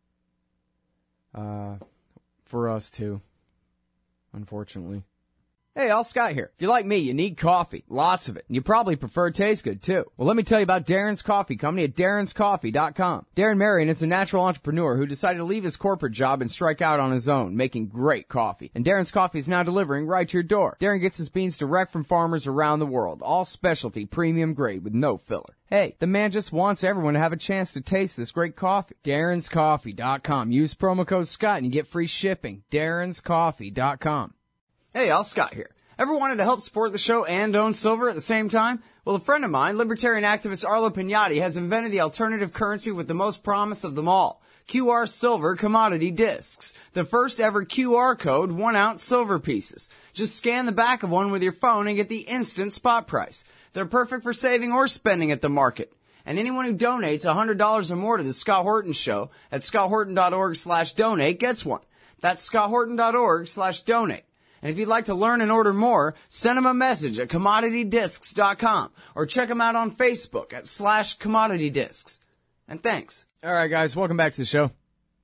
Uh, for us, too, unfortunately. Hey, Al Scott here. If you're like me, you need coffee. Lots of it. And you probably prefer it tastes good, too. Well, let me tell you about Darren's Coffee Company at darrens coffee dot com. Darren Marion is a natural entrepreneur who decided to leave his corporate job and strike out on his own, making great coffee. And Darren's Coffee is now delivering right to your door. Darren gets his beans direct from farmers around the world. All specialty, premium grade with no filler. Hey, the man just wants everyone to have a chance to taste this great coffee. darrens coffee dot com. Use promo code Scott and you get free shipping. darrens coffee dot com. Hey, Al Scott here. Ever wanted to help support the show and own silver at the same time? Well, a friend of mine, libertarian activist Arlo Pignatti, has invented the alternative currency with the most promise of them all. Q R Silver Commodity Discs. The first ever Q R code one ounce silver pieces. Just scan the back of one with your phone and get the instant spot price. They're perfect for saving or spending at the market. And anyone who donates one hundred dollars or more to the Scott Horton Show at scott horton dot org slash donate gets one. That's scott horton dot org slash donate. And if you'd like to learn and order more, send them a message at commodity discs dot com or check them out on Facebook at slash commodity discs. And thanks. All right, guys, welcome back to the show.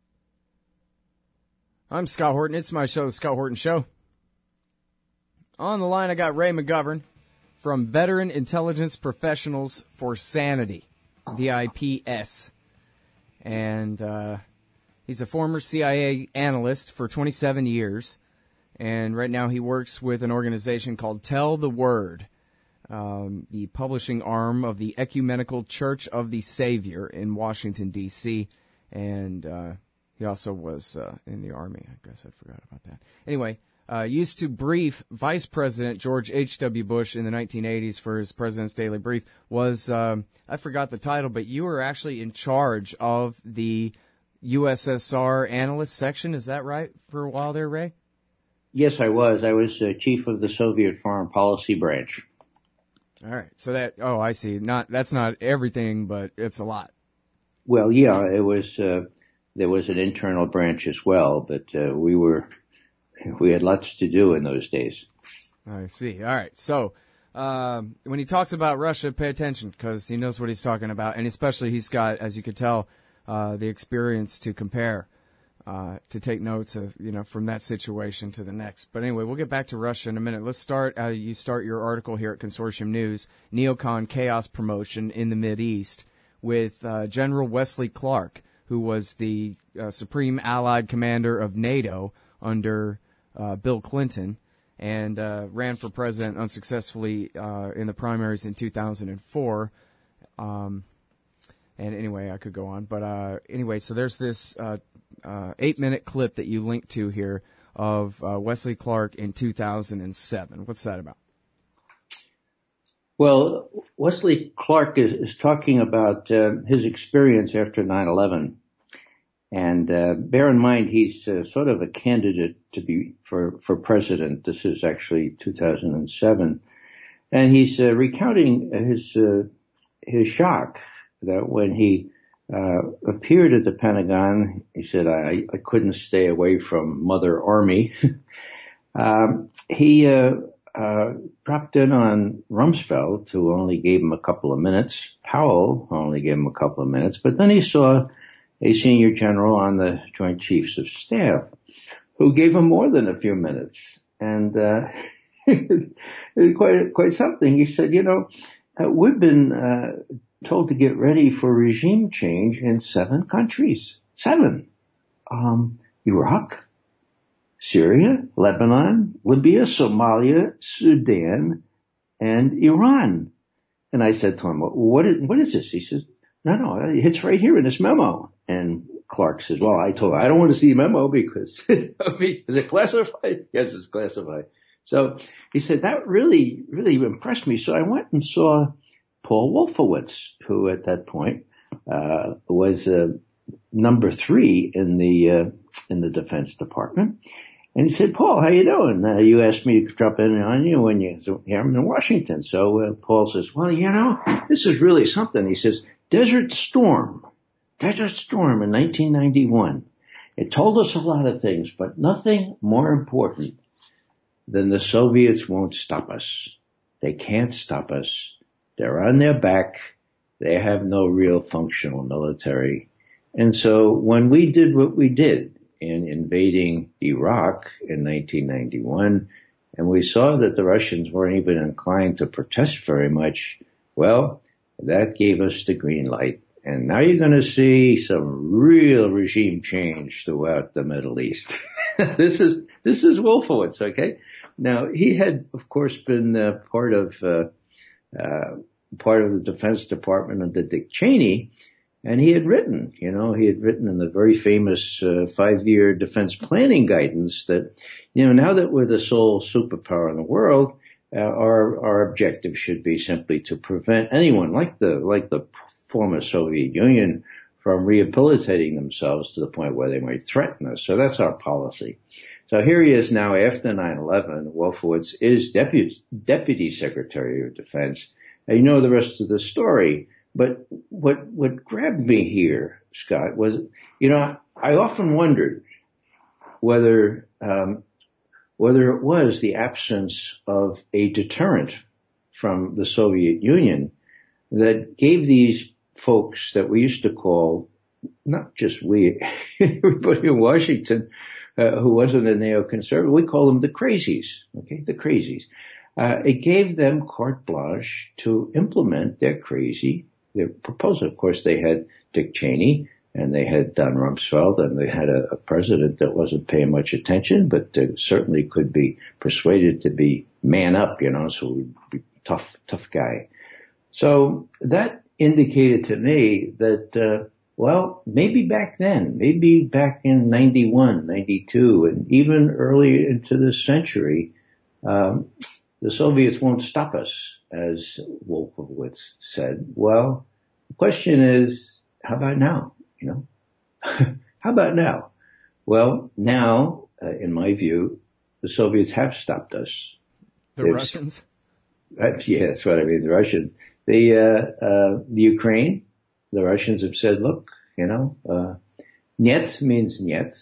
I'm Scott Horton. It's my show, The Scott Horton Show. On the line, I got Ray McGovern from Veteran Intelligence Professionals for Sanity, V I P S. And uh, he's a former C I A analyst for twenty-seven years. And right now he works with an organization called Tell the Word, um, the publishing arm of the Ecumenical Church of the Savior in Washington, D C And uh, he also was uh, in the Army. I guess I forgot about that. Anyway, uh, used to brief Vice President George H W. Bush in the nineteen eighties for his President's Daily Brief. Was, um, I forgot the title, but you were actually in charge of the U S S R analyst section. Is that right, for a while there, Ray? Yes, I was. I was uh, chief of the Soviet Foreign Policy Branch. All right. So that, oh, I see. Not, that's not everything, but it's a lot. Well, yeah, it was, uh, there was an internal branch as well, but uh, we were, we had lots to do in those days. I see. All right. So, um, when he talks about Russia, pay attention, because he knows what he's talking about. And especially he's got, as you could tell, uh, the experience to compare. Uh, to take notes of, you know, from that situation to the next. But anyway, we'll get back to Russia in a minute. Let's start, uh, you start your article here at Consortium News, Neocon Chaos Promotion in the Mideast, with uh, General Wesley Clark, who was the uh, Supreme Allied Commander of NATO under uh, Bill Clinton, and uh, ran for president unsuccessfully uh, in the primaries in two thousand four. Um, and anyway, I could go on. But uh, anyway, so there's this uh, uh, eight-minute clip that you linked to here of uh, Wesley Clark in two thousand seven. What's that about? Well, Wesley Clark is, is talking about uh, his experience after nine eleven. And uh, bear in mind, he's uh, sort of a candidate to be for, for president. This is actually two thousand seven. And he's uh, recounting his uh, his shock that when he uh, appeared at the Pentagon, he said, I, I couldn't stay away from Mother Army. um, he uh, uh, dropped in on Rumsfeld, who only gave him a couple of minutes. Powell only gave him a couple of minutes. But then he saw a senior general on the Joint Chiefs of Staff who gave him more than a few minutes. And uh, quite, quite something. He said, you know, uh, we've been uh, told to get ready for regime change in seven countries. Seven. Um, Iraq, Syria, Lebanon, Libya, Somalia, Sudan, and Iran. And I said to him, what is, what is this? He says, no, no, it's right here in this memo. And Clark says, well, I told him, I don't want to see a memo because, is it classified? Yes, it's classified. So he said, that really, really impressed me. So I went and saw Paul Wolfowitz, who at that point, uh, was, uh, number three in the, uh, in the Defense Department. And he said, Paul, how you doing? Uh, you asked me to drop in on you when you, so here I'm in Washington. So, uh, Paul says, well, you know, this is really something. He says, Desert Storm, Desert Storm in nineteen ninety-one. It told us a lot of things, but nothing more important than the Soviets won't stop us. They can't stop us. They're on their back. They have no real functional military. And so when we did what we did in invading Iraq in nineteen ninety-one, and we saw that the Russians weren't even inclined to protest very much, well, that gave us the green light. And now you're going to see some real regime change throughout the Middle East. This is, this is Wolfowitz, okay? Now, he had, of course, been uh, part of, uh, uh, part of the Defense Department under Dick Cheney, and he had written, you know, he had written in the very famous uh, five-year defense planning guidance that, you know, now that we're the sole superpower in the world, uh, our, our objective should be simply to prevent anyone like the, like the former Soviet Union from rehabilitating themselves to the point where they might threaten us. So that's our policy. So here he is now after nine eleven. Wolfowitz is deputy, deputy Secretary of Defense. And you know the rest of the story. But what, what grabbed me here, Scott, was, you know, I often wondered whether, um, whether it was the absence of a deterrent from the Soviet Union that gave these folks that we used to call, not just we, everybody in Washington, uh, who wasn't a neoconservative, we call them the crazies, okay, the crazies. Uh, it gave them carte blanche to implement their crazy their proposal. Of course, they had Dick Cheney and they had Don Rumsfeld and they had a, a president that wasn't paying much attention, but uh, certainly could be persuaded to be man up, you know, so he'd be tough, tough guy. So that indicated to me that, uh, well, maybe back then, maybe back in ninety-one, ninety-two, and even early into this century, um, the Soviets won't stop us, as Wolfowitz said. Well, the question is, how about now? You know, how about now? Well, now, uh, in my view, the Soviets have stopped us. The They've, Russians? Uh, yeah, that's what I mean. The Russians. The, uh, uh, the Ukraine, the Russians have said, look, you know, uh, niet means niet.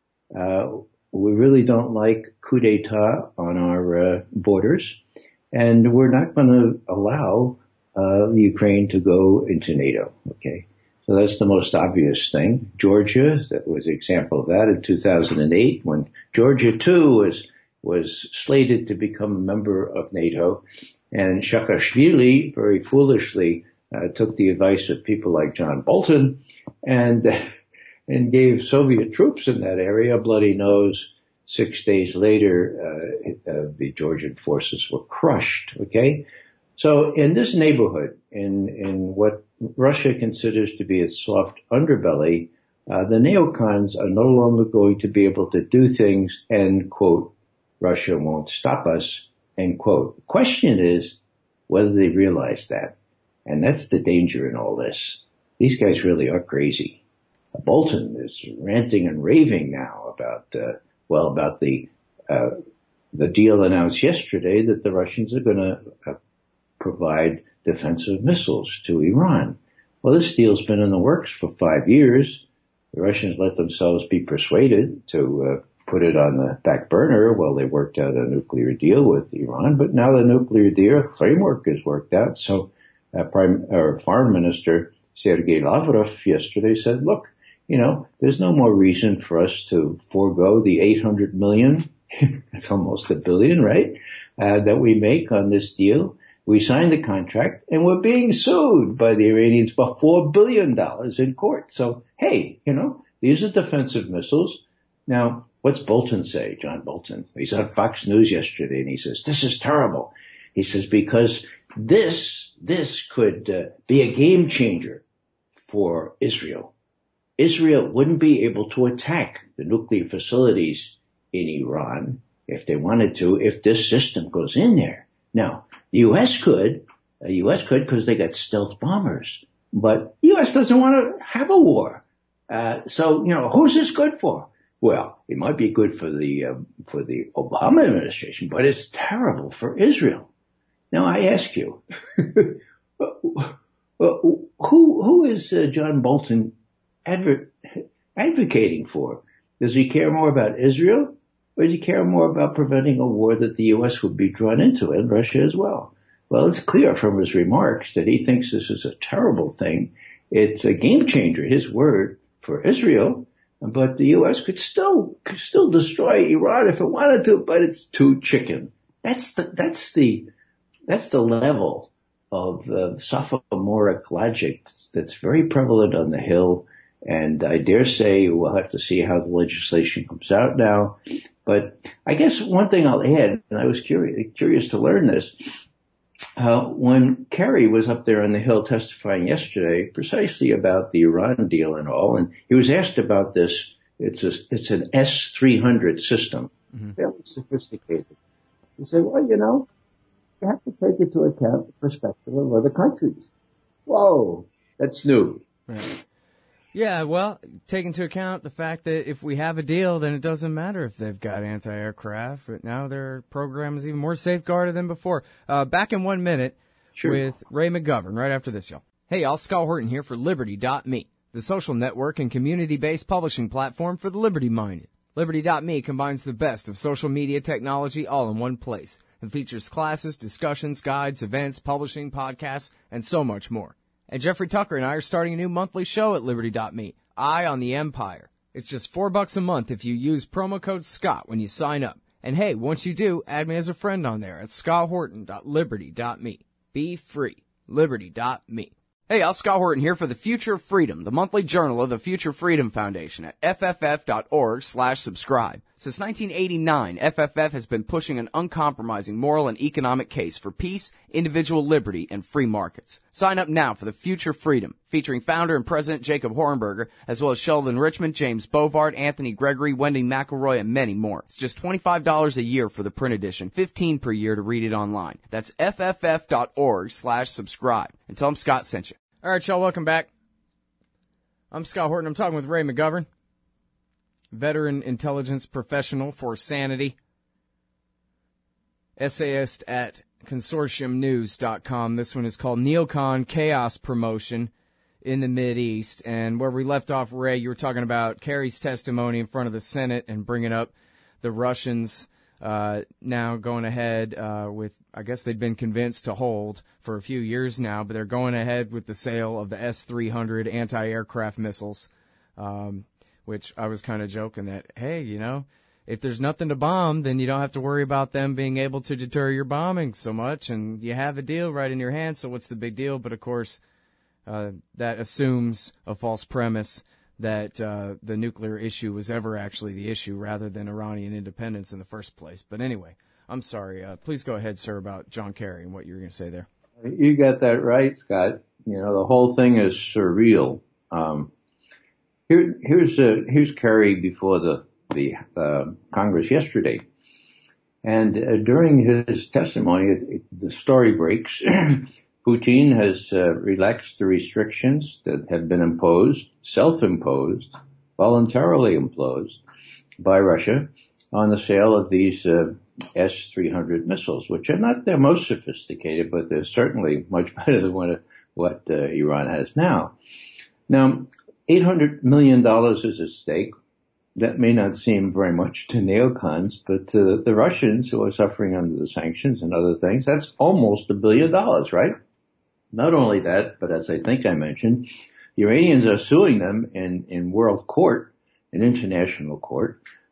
Uh, we really don't like coup d'etat on our, uh, borders. And we're not going to allow, uh, Ukraine to go into NATO. Okay. So that's the most obvious thing. Georgia, that was an example of that in two thousand eight when Georgia too was, was slated to become a member of NATO. And Saakashvili very foolishly uh, took the advice of people like John Bolton and and gave Soviet troops in that area a bloody nose. Six days later, uh, uh, the Georgian forces were crushed. Okay, so in this neighborhood, in in what Russia considers to be its soft underbelly, uh, the neocons are no longer going to be able to do things. And quote, Russia won't stop us. End quote. The question is whether they realize that. And that's the danger in all this. These guys really are crazy. Bolton is ranting and raving now about, uh, well, about the, uh, the deal announced yesterday that the Russians are going to uh, provide defensive missiles to Iran. Well, this deal's been in the works for five years. The Russians let themselves be persuaded to, uh, put it on the back burner while they worked out a nuclear deal with Iran. But now the nuclear deal framework is worked out. So uh, Prime or Foreign Minister Sergei Lavrov yesterday said, look, you know, there's no more reason for us to forego the eight hundred million It's almost a billion, right? Uh, that we make on this deal. We signed the contract and we're being sued by the Iranians for four billion dollars in court. So, hey, you know, these are defensive missiles. Now, what's Bolton say, John Bolton? He's on Fox News yesterday and he says, this is terrible. He says, because this, this could uh, be a game changer for Israel. Israel wouldn't be able to attack the nuclear facilities in Iran if they wanted to, if this system goes in there. Now, the U S could, the U S could because they got stealth bombers, but the U S doesn't want to have a war. Uh, so, you know, who's this good for? Well, it might be good for the, uh, for the Obama administration, but it's terrible for Israel. Now, I ask you, who, who is uh, John Bolton adver- advocating for? Does he care more about Israel, or does he care more about preventing a war that the U S would be drawn into, and Russia as well? Well, it's clear from his remarks that he thinks this is a terrible thing. It's a game changer, his word, for Israel, but the U S could still could still destroy Iran if it wanted to, but it's too chicken. That's the that's the that's the level of uh, sophomoric logic that's very prevalent on the Hill. And I dare say we'll have to see how the legislation comes out now. But I guess one thing I'll add, and I was curious, curious to learn this, uh, when Kerry was up there on the Hill testifying yesterday precisely about the Iran deal and all, and he was asked about this, it's a, it's an S three hundred system, mm-hmm. Fairly sophisticated. He said, well, you know, you have to take into account the perspective of other countries. Whoa, that's new. Right. Yeah, well, take into account the fact that if we have a deal, then it doesn't matter if they've got anti-aircraft. But now their program is even more safeguarded than before. Uh, back in one minute sure. with Ray McGovern right after this, y'all. Hey, y'all, Scott Horton here for Liberty dot me, the social network and community-based publishing platform for the liberty-minded. Liberty dot me combines the best of social media technology all in one place and features classes, discussions, guides, events, publishing, podcasts, and so much more. And Jeffrey Tucker and I are starting a new monthly show at Liberty dot me, Eye on the Empire. It's just four bucks a month if you use promo code Scott when you sign up. And hey, once you do, add me as a friend on there at scott horton dot liberty dot me. Be free. Liberty dot me. Hey, Al Scott Horton here for the Future of Freedom, the monthly journal of the Future Freedom Foundation at f f f dot org slash subscribe. Since nineteen eighty-nine, F F F has been pushing an uncompromising moral and economic case for peace, individual liberty, and free markets. Sign up now for the Future Freedom, featuring founder and president Jacob Hornberger, as well as Sheldon Richmond, James Bovard, Anthony Gregory, Wendy McElroy, and many more. It's just twenty-five dollars a year for the print edition, fifteen dollars per year to read it online. That's f f f dot org slash subscribe. And tell them Scott sent you. All right, y'all, welcome back. I'm Scott Horton. I'm talking with Ray McGovern, veteran intelligence professional for Sanity, essayist at consortium news dot com. This one is called Neocon Chaos Promotion in the Mideast. And where we left off, Ray, you were talking about Kerry's testimony in front of the Senate and bringing up the Russians uh, now going ahead uh, with, I guess they'd been convinced to hold for a few years now, but they're going ahead with the sale of the S three hundred anti-aircraft missiles, um, which I was kind of joking that, hey, you know, if there's nothing to bomb, then you don't have to worry about them being able to deter your bombing so much, and you have a deal right in your hand, so what's the big deal? But, of course, uh, that assumes a false premise that uh, the nuclear issue was ever actually the issue rather than Iranian independence in the first place. But anyway, I'm sorry. Uh, please go ahead, sir, about John Kerry and what you were going to say there. You got that right, Scott. You know, the whole thing is surreal. Um, here, here's uh, here's Kerry before the the uh, Congress yesterday, and uh, during his testimony, it, it, the story breaks. Putin has uh, relaxed the restrictions that have been imposed, self-imposed, voluntarily imposed by Russia on the sale of these uh, S three hundred missiles, which are not their most sophisticated, but they're certainly much better than what, what uh, Iran has now. Now, eight hundred million dollars is at stake. That may not seem very much to neocons, but to the Russians who are suffering under the sanctions and other things, that's almost a billion dollars, right? Not only that, but as I think I mentioned, the Iranians are suing them in, in world court, in international court,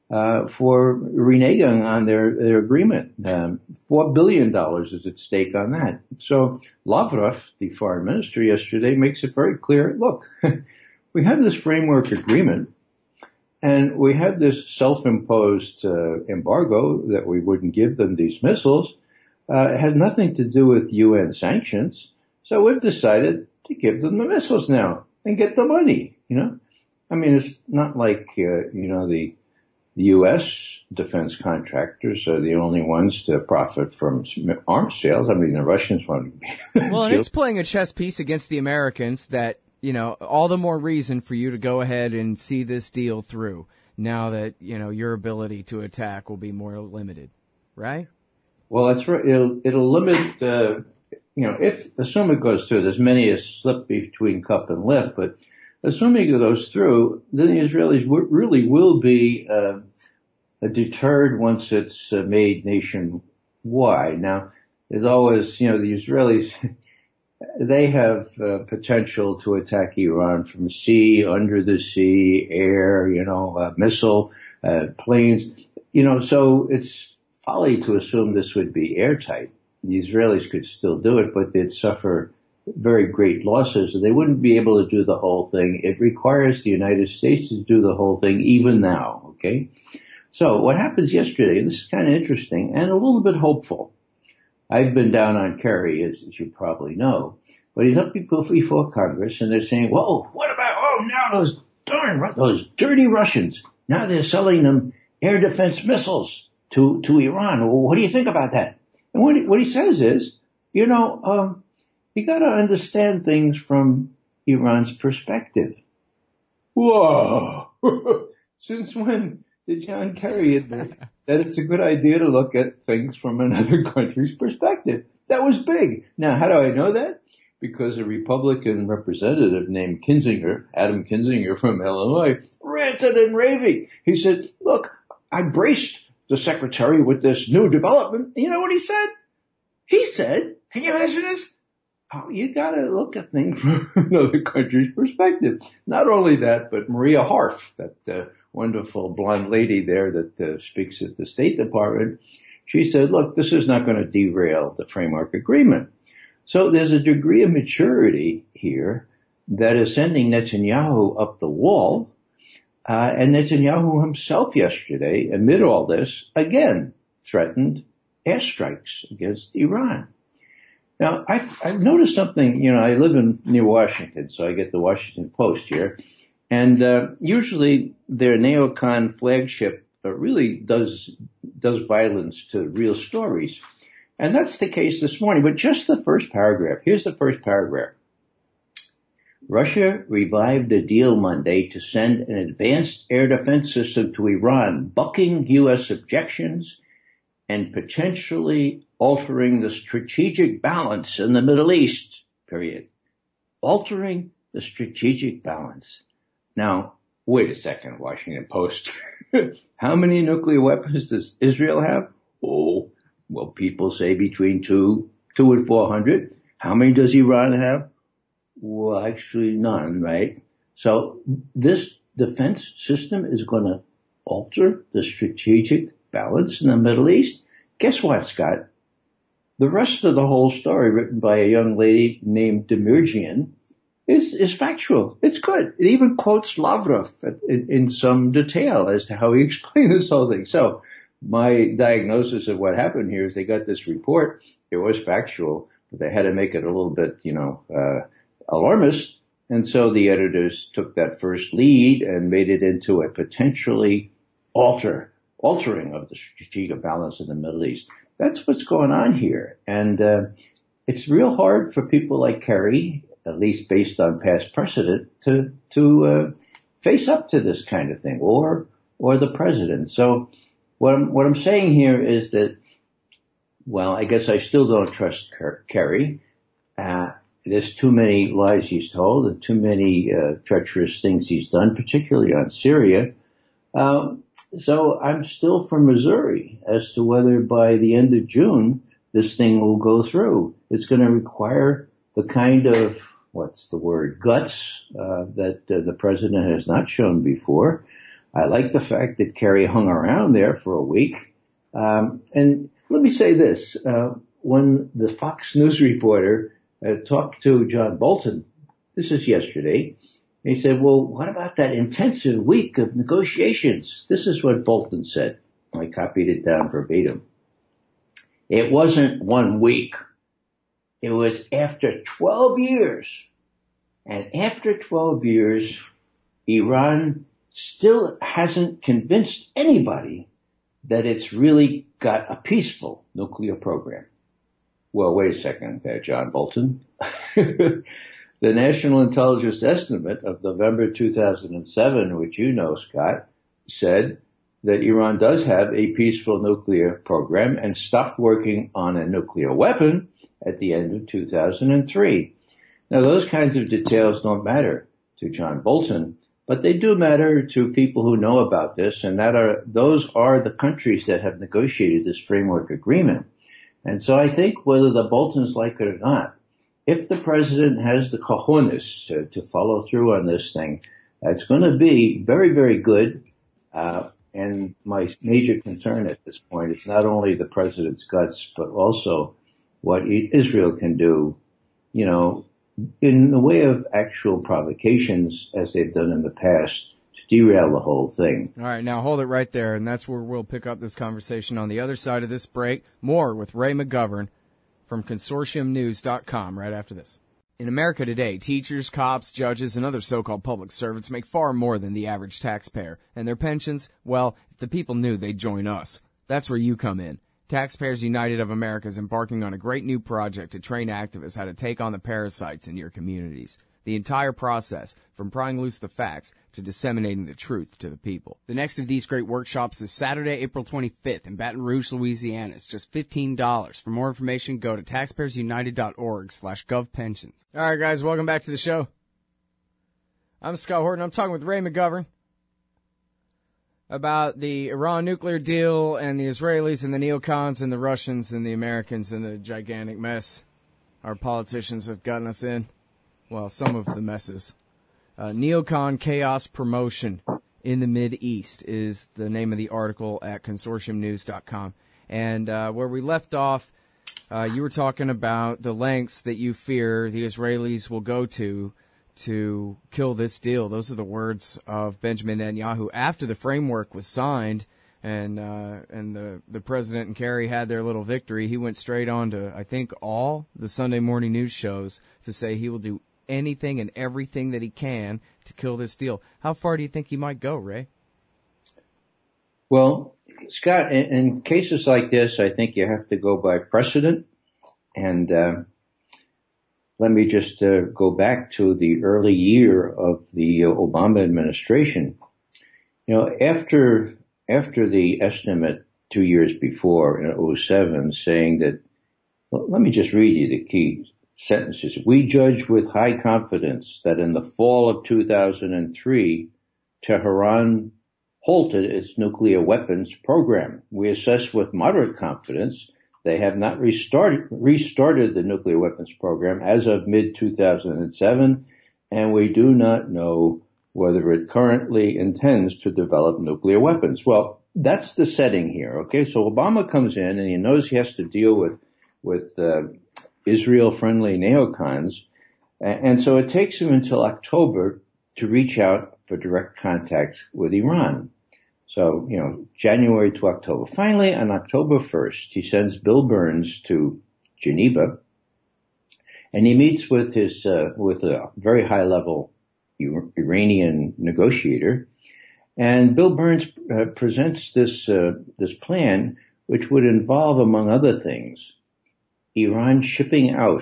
uh, for reneging on their, their agreement. Um, Four billion dollars is at stake on that. So Lavrov, the foreign minister yesterday, makes it very clear, look, we have this framework agreement and we have this self-imposed uh, embargo that we wouldn't give them these missiles. Uh, it has nothing to do with U N sanctions. So we've decided to give them the missiles now and get the money, you know. I mean, it's not like, uh, you know, the U S defense contractors are the only ones to profit from arms sales. I mean, the Russians want to be. Well, and it's playing a chess piece against the Americans that, you know, all the more reason for you to go ahead and see this deal through now that, you know, your ability to attack will be more limited, right? Well, that's right. It'll, it'll limit, uh, you know, if, assume it goes through, there's many a slip between cup and lip, but assuming it goes through, then the Israelis w- really will be, uh, deterred once it's uh, made nationwide. Now, there's always, you know, the Israelis, they have uh, potential to attack Iran from sea, under the sea, air, you know, uh, missile, uh, planes, you know, so it's folly to assume this would be airtight. The Israelis could still do it, but they'd suffer very great losses, and they wouldn't be able to do the whole thing. It requires the United States to do the whole thing even now, okay? So what happens yesterday, and this is kind of interesting and a little bit hopeful. I've been down on Kerry, as, as you probably know, but he's up before Congress, and they're saying, whoa, what about, oh, now those darn, those dirty Russians, now they're selling them air defense missiles to, to Iran. Well, what do you think about that? And what he, what he says is, you know, um, you got to understand things from Iran's perspective. Whoa! Since when did John Kerry admit that it's a good idea to look at things from another country's perspective? That was big. Now, how do I know that? Because a Republican representative named Kinzinger, Adam Kinzinger from Illinois, ranted and raving. He said, look, I braced the secretary with this new development. You know what he said? He said, can you imagine this? Oh, you gotta look at things from another country's perspective. Not only that, but Maria Harf, that uh, wonderful blonde lady there that uh, speaks at the State Department, she said, look, this is not going to derail the framework agreement. So there's a degree of maturity here that is sending Netanyahu up the wall. Uh, and Netanyahu himself yesterday, amid all this, again threatened airstrikes against Iran. Now, I've, I've noticed something, you know, I live in near Washington, so I get the Washington Post here. And uh, usually their neocon flagship uh, really does does violence to real stories. And that's the case this morning. But just the first paragraph. Here's the first paragraph. Russia revived a deal Monday to send an advanced air defense system to Iran, bucking U S objections and potentially altering the strategic balance in the Middle East, period. Altering the strategic balance. Now, wait a second, Washington Post. How many nuclear weapons does Israel have? Oh, well, people say between two, two and four hundred. How many does Iran have? Well, actually none, right? So this defense system is going to alter the strategic balance in the Middle East. Guess what, Scott? The rest of the whole story, written by a young lady named Demirjian, is, is factual. It's good. It even quotes Lavrov in, in some detail as to how he explained this whole thing. So my diagnosis of what happened here is they got this report. It was factual, but they had to make it a little bit, you know, uh, alarmist. And so the editors took that first lead and made it into a potentially alter, altering of the strategic balance in the Middle East. That's what's going on here. And, uh, it's real hard for people like Kerry, at least based on past precedent, to, to, uh, face up to this kind of thing, or, or the president. So what I'm, what I'm saying here is that, well, I guess I still don't trust Kerry. Uh, there's too many lies he's told and too many, uh, treacherous things he's done, particularly on Syria. Um, So I'm still for Missouri as to whether by the end of June this thing will go through. It's going to require the kind of, what's the word, guts uh, that uh, the president has not shown before. I like the fact that Kerry hung around there for a week. Um, and let me say this. Uh, when the Fox News reporter uh, talked to John Bolton, this is yesterday, he said, well, what about that intensive week of negotiations? This is what Bolton said. I copied it down verbatim. It wasn't one week. It was after twelve years. And after twelve years, Iran still hasn't convinced anybody that it's really got a peaceful nuclear program. Well, wait a second there, John Bolton. The National Intelligence Estimate of November two thousand seven, which you know, Scott, said that Iran does have a peaceful nuclear program and stopped working on a nuclear weapon at the end of two thousand three. Now, those kinds of details don't matter to John Bolton, but they do matter to people who know about this, and that are those are the countries that have negotiated this framework agreement. And so I think whether the Boltons like it or not, if the president has the cojones to, to follow through on this thing, it's going to be very, very good. Uh, and my major concern at this point is not only the president's guts, but also what Israel can do, you know, in the way of actual provocations, as they've done in the past, to derail the whole thing. All right, now hold it right there, and that's where we'll pick up this conversation on the other side of this break. More with Ray McGovern from consortium news dot com right after this. In America today, teachers, cops, judges, and other so-called public servants make far more than the average taxpayer. And their pensions, well, if the people knew, they'd join us. That's where you come in. Taxpayers United of America is embarking on a great new project to train activists how to take on the parasites in your communities. The entire process, from prying loose the facts to disseminating the truth to the people. The next of these great workshops is Saturday, April twenty-fifth in Baton Rouge, Louisiana. It's just fifteen dollars. For more information, go to taxpayers united dot org slash gov pensions. All right, guys, welcome back to the show. I'm Scott Horton. I'm talking with Ray McGovern about the Iran nuclear deal and the Israelis and the neocons and the Russians and the Americans and the gigantic mess our politicians have gotten us in. Well, some of the messes. Uh, Neocon Chaos Promotion in the Mideast is the name of the article at consortium news dot com. And uh, where we left off, uh, you were talking about the lengths that you fear the Israelis will go to to kill this deal. Those are the words of Benjamin Netanyahu after the framework was signed and uh, and the, the president and Kerry had their little victory. He went straight on to, I think, all the Sunday morning news shows to say he will do anything and everything that he can to kill this deal. How far do you think he might go, Ray? Well, Scott, in, in cases like this, I think you have to go by precedent. And uh, let me just uh, go back to the early year of the uh, Obama administration. You know, after after the estimate two years before in oh seven saying that, well, let me just read you the key sentences. We judge with high confidence that in the fall of two thousand three, Tehran halted its nuclear weapons program. We assess with moderate confidence they have not restarted, restarted the nuclear weapons program as of mid two thousand seven, and we do not know whether it currently intends to develop nuclear weapons. Well, that's the setting here, okay? So Obama comes in and he knows he has to deal with, with, uh, Israel-friendly neocons, and so it takes him until October to reach out for direct contact with Iran. So, you know, January to October. Finally, on October first, he sends Bill Burns to Geneva, and he meets with his uh, with a very high-level Iranian negotiator, and Bill Burns uh, presents this uh, this plan, which would involve, among other things, Iran shipping out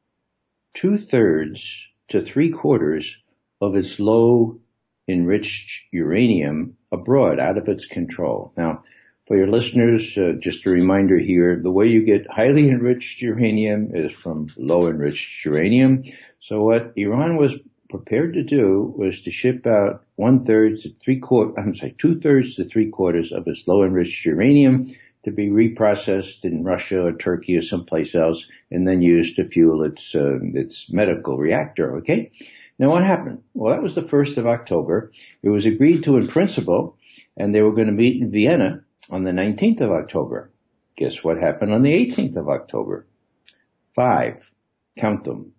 two-thirds to three-quarters of its low-enriched uranium abroad, out of its control. Now, for your listeners, uh, just a reminder here, the way you get highly enriched uranium is from low-enriched uranium. So what Iran was prepared to do was to ship out one-third to three-quarters, I'm sorry, two-thirds to three-quarters of its low-enriched uranium to be reprocessed in Russia or Turkey or someplace else, and then used to fuel its uh, its medical reactor. Okay, Now, what happened? Well, that was the first of October. It was agreed to in principle, and they were going to meet in Vienna on the nineteenth of October. Guess what happened on the eighteenth of October? Five, count them,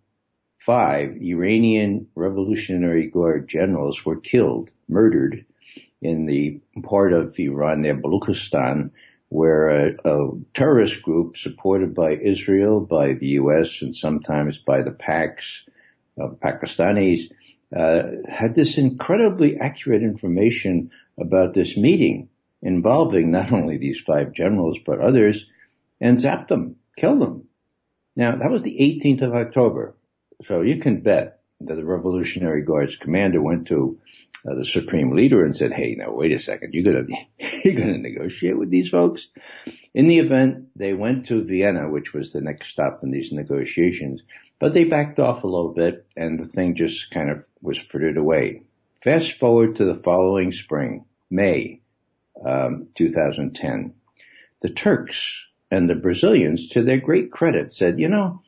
five Iranian Revolutionary Guard generals were killed, murdered, in the part of Iran near Baluchistan, where a, a terrorist group supported by Israel, by the U S, and sometimes by the Paks, uh, Pakistanis, uh, had this incredibly accurate information about this meeting involving not only these five generals, but others, and zapped them, killed them. Now, that was the eighteenth of October. So you can bet that the Revolutionary Guard's commander went to uh, the supreme leader and said, hey, now, wait a second, you're going to, you're going to negotiate with these folks? In the event, they went to Vienna, which was the next stop in these negotiations, but they backed off a little bit and the thing just kind of was frittered away. Fast forward to the following spring, May, um, two thousand ten. The Turks and the Brazilians, to their great credit, said, you know,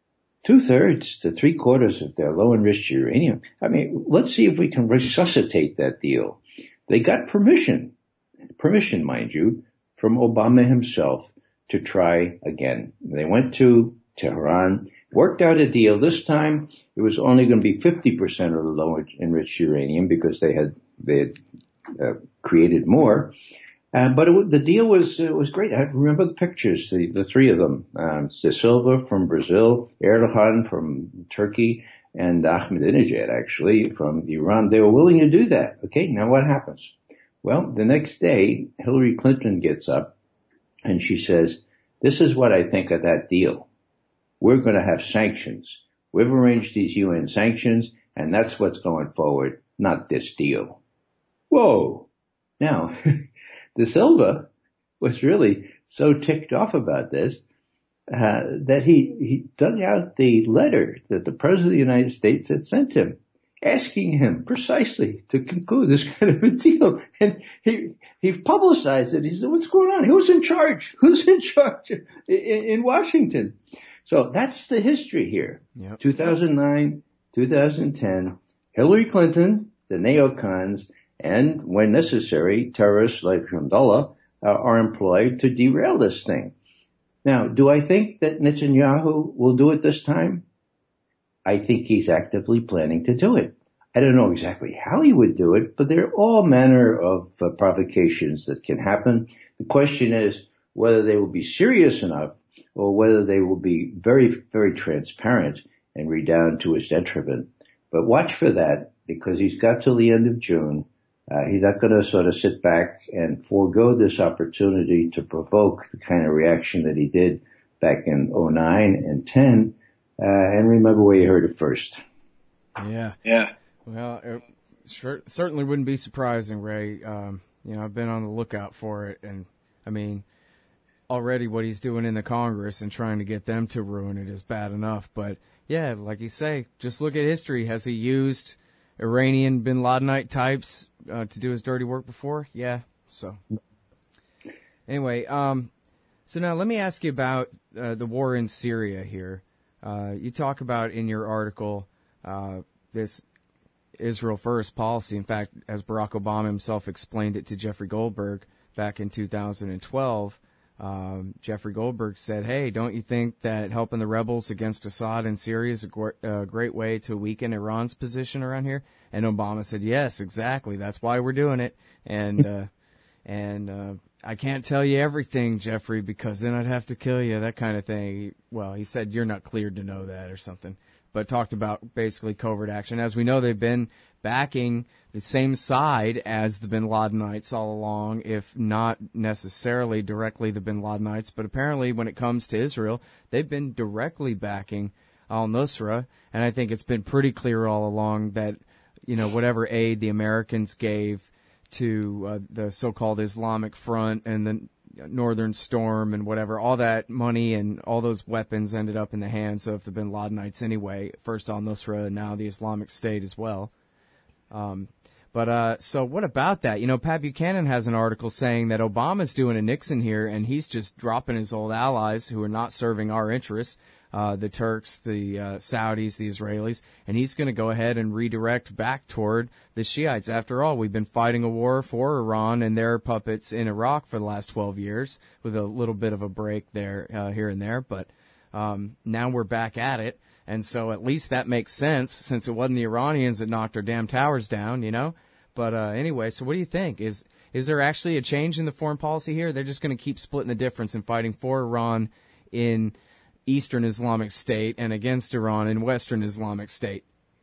two-thirds to three-quarters of their low-enriched uranium. I mean, let's see if we can resuscitate that deal. They got permission, permission, mind you, from Obama himself to try again. They went to Tehran, worked out a deal. This time, it was only going to be fifty percent of the low-enriched uranium because they had, they had uh, created more. Uh, but it, the deal was uh, was great. I remember the pictures, the, the three of them. Um, De Silva from Brazil, Erdogan from Turkey, and Ahmadinejad, actually, from Iran. They were willing to do that. Okay, now what happens? Well, the next day, Hillary Clinton gets up, and she says, this is what I think of that deal. We're going to have sanctions. We've arranged these U N sanctions, and that's what's going forward, not this deal. Whoa! Now... De Silva was really so ticked off about this uh, that he, he dug out the letter that the President of the United States had sent him, asking him precisely to conclude this kind of a deal. And he he publicized it. He said, what's going on? Who's in charge? Who's in charge in, in Washington? So that's the history here. Yep. two thousand nine, two thousand ten, Hillary Clinton, the neocons, and, when necessary, terrorists like Jandallah uh, are employed to derail this thing. Now, do I think that Netanyahu will do it this time? I think he's actively planning to do it. I don't know exactly how he would do it, but there are all manner of uh, provocations that can happen. The question is whether they will be serious enough or whether they will be very, very transparent and redound to his detriment. But watch for that, because he's got till the end of June. Uh, he's not going to sort of sit back and forego this opportunity to provoke the kind of reaction that he did back in oh nine and ten. Uh, and remember where you heard it first. Yeah. Yeah. Well, it sure, certainly wouldn't be surprising, Ray. Um, you know, I've been on the lookout for it. And, I mean, already what he's doing in the Congress and trying to get them to ruin it is bad enough. But, yeah, like you say, just look at history. Has he used Iranian bin Ladenite types uh, to do his dirty work before? Yeah. So anyway, um, so now let me ask you about uh, the war in Syria here. Uh, you talk about in your article uh, this Israel first policy. In fact, as Barack Obama himself explained it to Jeffrey Goldberg back in two thousand twelve, Um, Jeffrey Goldberg said, hey, don't you think that helping the rebels against Assad in Syria is a gr- uh, great way to weaken Iran's position around here? And Obama said, yes, exactly. That's why we're doing it. And, uh, and, uh, I can't tell you everything, Jeffrey, because then I'd have to kill you, that kind of thing. Well, he said, you're not cleared to know that or something, but talked about basically covert action. As we know, they've been backing the same side as the bin Ladenites all along, if not necessarily directly the bin Ladenites. But apparently when it comes to Israel, they've been directly backing al-Nusra. And I think it's been pretty clear all along that, you know, whatever aid the Americans gave to uh, the so-called Islamic Front and the Northern Storm and whatever, all that money and all those weapons ended up in the hands of the bin Ladenites anyway. First al-Nusra and now the Islamic State as well. Um, but, uh, so what about that? You know, Pat Buchanan has an article saying that Obama's doing a Nixon here and he's just dropping his old allies who are not serving our interests. uh, the Turks, the uh, Saudis, the Israelis, and he's going to go ahead and redirect back toward the Shiites. After all, we've been fighting a war for Iran and their puppets in Iraq for the last twelve years, with a little bit of a break there, uh, here and there, but um, now we're back at it, and so at least that makes sense, since it wasn't the Iranians that knocked our damn towers down, you know? But uh, anyway, so what do you think? Is is there actually a change in the foreign policy here? They're just going to keep splitting the difference and fighting for Iran in Eastern Islamic State and against Iran in Western Islamic State?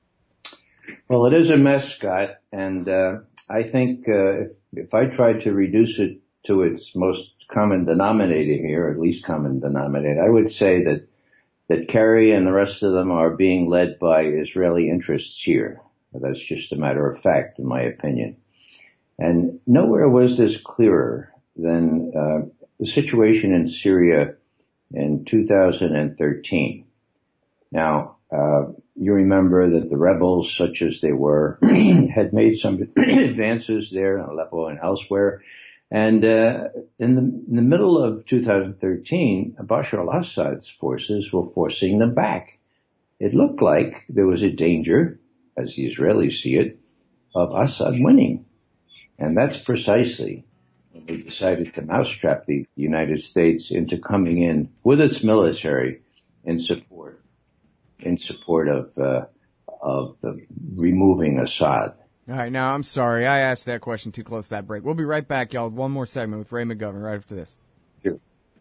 Well, it is a mess, Scott, and uh, I think uh, if, if I tried to reduce it to its most common denominator here, at least common denominator, I would say that that Kerry and the rest of them are being led by Israeli interests here. That's just a matter of fact, in my opinion. And nowhere was this clearer than uh, the situation in Syria in two thousand thirteen. Now, uh, you remember that the rebels, such as they were, had made some advances there in Aleppo and elsewhere. And uh, in, the, in the middle of two thousand thirteen, Bashar al-Assad's forces were forcing them back. It looked like there was a danger, as the Israelis see it, of Assad winning. And that's precisely when they decided to mousetrap the United States into coming in with its military in support, in support of, uh, of the removing Assad. All right, now, I'm sorry. I asked that question too close to that break. We'll be right back, y'all, with one more segment with Ray McGovern right after this. Sure.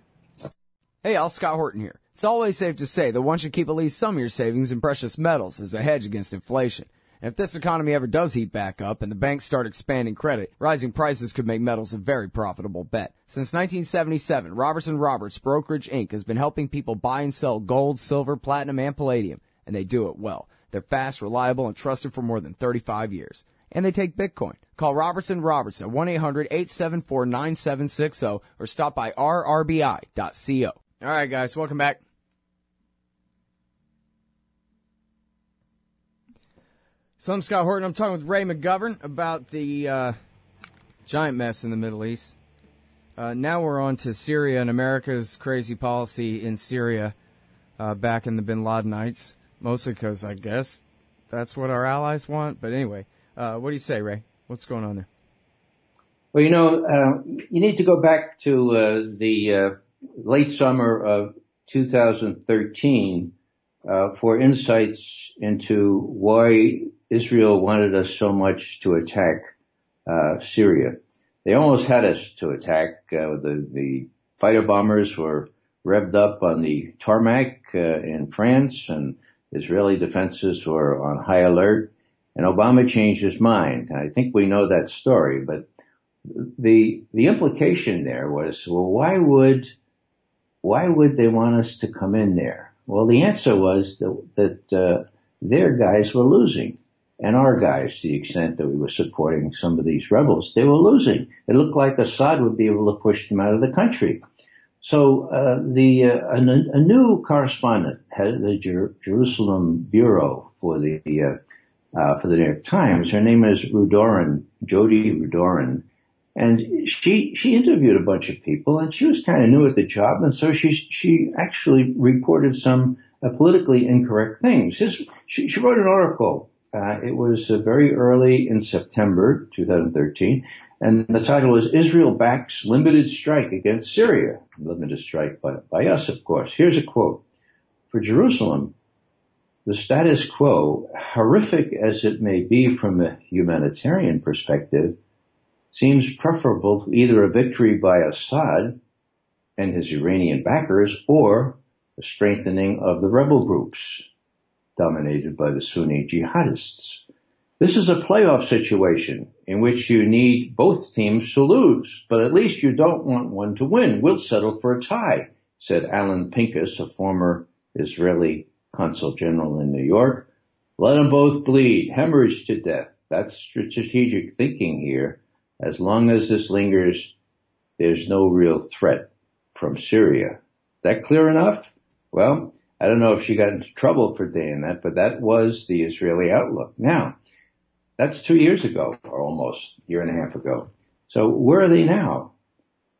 Hey, y'all, Scott Horton here. It's always safe to say that one should keep at least some of your savings in precious metals as a hedge against inflation. And if this economy ever does heat back up and the banks start expanding credit, rising prices could make metals a very profitable bet. Since nineteen seventy-seven, Robertson Roberts Brokerage Incorporated has been helping people buy and sell gold, silver, platinum, and palladium, and they do it well. They're fast, reliable, and trusted for more than thirty-five years. And they take Bitcoin. Call Robertson Roberts at one eight hundred eight seven four nine seven six zero or stop by r r b i dot co. All right, guys, welcome back. So I'm Scott Horton. I'm talking with Ray McGovern about the uh, giant mess in the Middle East. Uh, now we're on to Syria and America's crazy policy in Syria uh, back in the bin Ladenites, mostly because I guess that's what our allies want. But anyway, uh, what do you say, Ray? What's going on there? Well, you know, uh, you need to go back to uh, the uh, late summer of two thousand thirteen uh, for insights into why Israel wanted us so much to attack uh, Syria. They almost had us to attack. Uh, the, the fighter bombers were revved up on the tarmac uh, in France, and Israeli defenses were on high alert. And Obama changed his mind. I think we know that story, but the the implication there was, well, why would why would they want us to come in there? Well, the answer was that, that uh, their guys were losing. And our guys, to the extent that we were supporting some of these rebels, they were losing. It looked like Assad would be able to push them out of the country. So uh, the uh, a, a new correspondent head of the Jer- Jerusalem bureau for the uh, uh, for the New York Times. Her name is Rudoran, Jody Rudoran, and she she interviewed a bunch of people, and she was kind of new at the job, and so she she actually reported some uh, politically incorrect things. This, she, she wrote an article. Uh, it was uh, very early in September two thousand thirteen, and the title was Israel Backs Limited Strike Against Syria. Limited strike by, by us, of course. Here's a quote. For Jerusalem, the status quo, horrific as it may be from a humanitarian perspective, seems preferable to either a victory by Assad and his Iranian backers or a strengthening of the rebel groups dominated by the Sunni jihadists. This is a playoff situation in which you need both teams to lose, but at least you don't want one to win. We'll settle for a tie, said Alan Pincus, a former Israeli consul general in New York. Let them both bleed, hemorrhage to death. That's strategic thinking here. As long as this lingers, there's no real threat from Syria. That clear enough? Well, I don't know if she got into trouble for saying that, but that was the Israeli outlook. Now, that's two years ago, or almost a year and a half ago. So where are they now?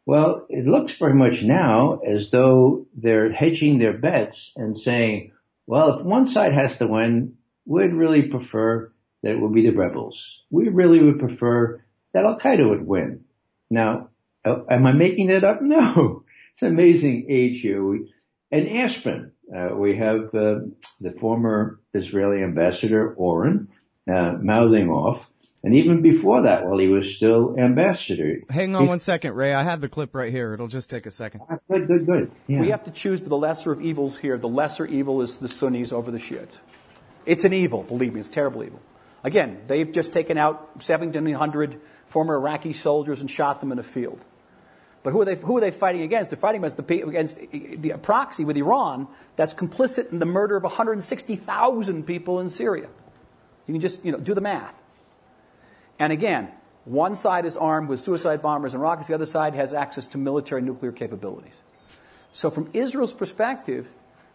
Well, it looks very much now as though they're hedging their bets and saying, well, if one side has to win, we'd really prefer that it would be the rebels. We really would prefer that Al-Qaeda would win. Now, am I making that up? No. It's an amazing age here. We, in Aspen, uh, we have uh, the former Israeli ambassador, Oren, uh, mouthing off. And even before that, while he was still ambassador. Hang on one second, Ray. I have the clip right here. It'll just take a second. Good, good, good. Yeah. We have to choose the lesser of evils here. The lesser evil is the Sunnis over the Shiites. It's an evil, believe me. It's a terrible evil. Again, they've just taken out seventeen hundred former Iraqi soldiers and shot them in a field. But who are they, who are they fighting against? They're fighting against the, against the proxy with Iran that's complicit in the murder of one hundred sixty thousand people in Syria. You can just, you know, do the math. And again, one side is armed with suicide bombers and rockets. The other side has access to military nuclear capabilities. So from Israel's perspective,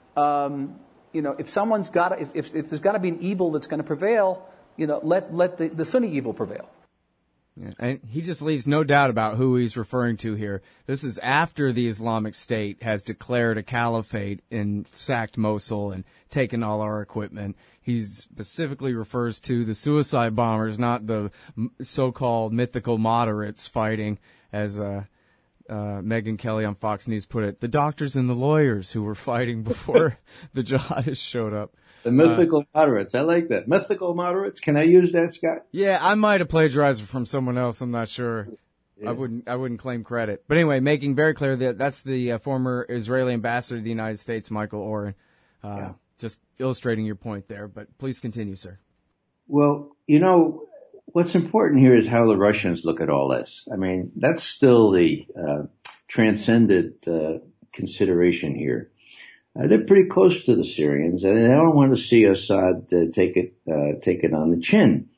um, you know, if someone's got, if, if, if there's got to be an evil that's going to prevail, you know, let let the, the Sunni evil prevail. Yeah, and he just leaves no doubt about who he's referring to here. This is after the Islamic State has declared a caliphate and sacked Mosul and taken all our equipment. He specifically refers to the suicide bombers, not the so-called mythical moderates fighting, as uh, uh, Megyn Kelly on Fox News put it, the doctors and the lawyers who were fighting before the jihadists showed up. The mythical uh, moderates. I like that. Mythical moderates. Can I use that, Scott? Yeah, I might have plagiarized it from someone else. I'm not sure. Yeah. I wouldn't. I wouldn't claim credit. But anyway, making very clear that that's the uh, former Israeli ambassador to the United States, Michael Oren. Uh, yeah. Just illustrating your point there. But please continue, sir. Well, you know, what's important here is how the Russians look at all this. I mean, that's still the uh, transcendent uh, consideration here. Uh, they're pretty close to the Syrians, and they don't want to see Assad uh, take it uh, take it on the chin.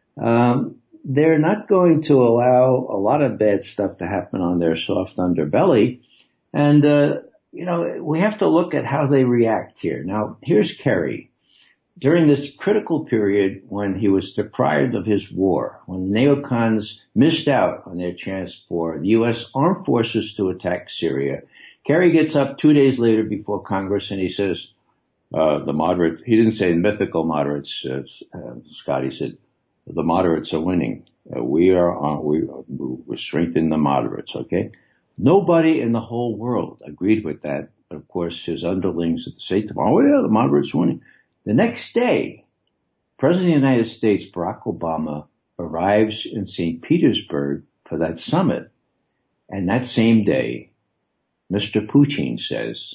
Um, they're not going to allow a lot of bad stuff to happen on their soft underbelly, and uh, you know we have to look at how they react here. Now, here's Kerry. During this critical period when he was deprived of his war, when the neocons missed out on their chance for the U S armed forces to attack Syria, Kerry gets up two days later before Congress and he says, uh, the moderate, he didn't say mythical moderates, uh, uh, Scott, he said, the moderates are winning. Uh, we are on, we, we're strengthening the moderates, okay? Nobody in the whole world agreed with that. But of course, his underlings at the State Department, oh yeah, the moderates are winning. The next day, President of the United States, Barack Obama, arrives in Saint Petersburg for that summit. And that same day, Mister Putin says,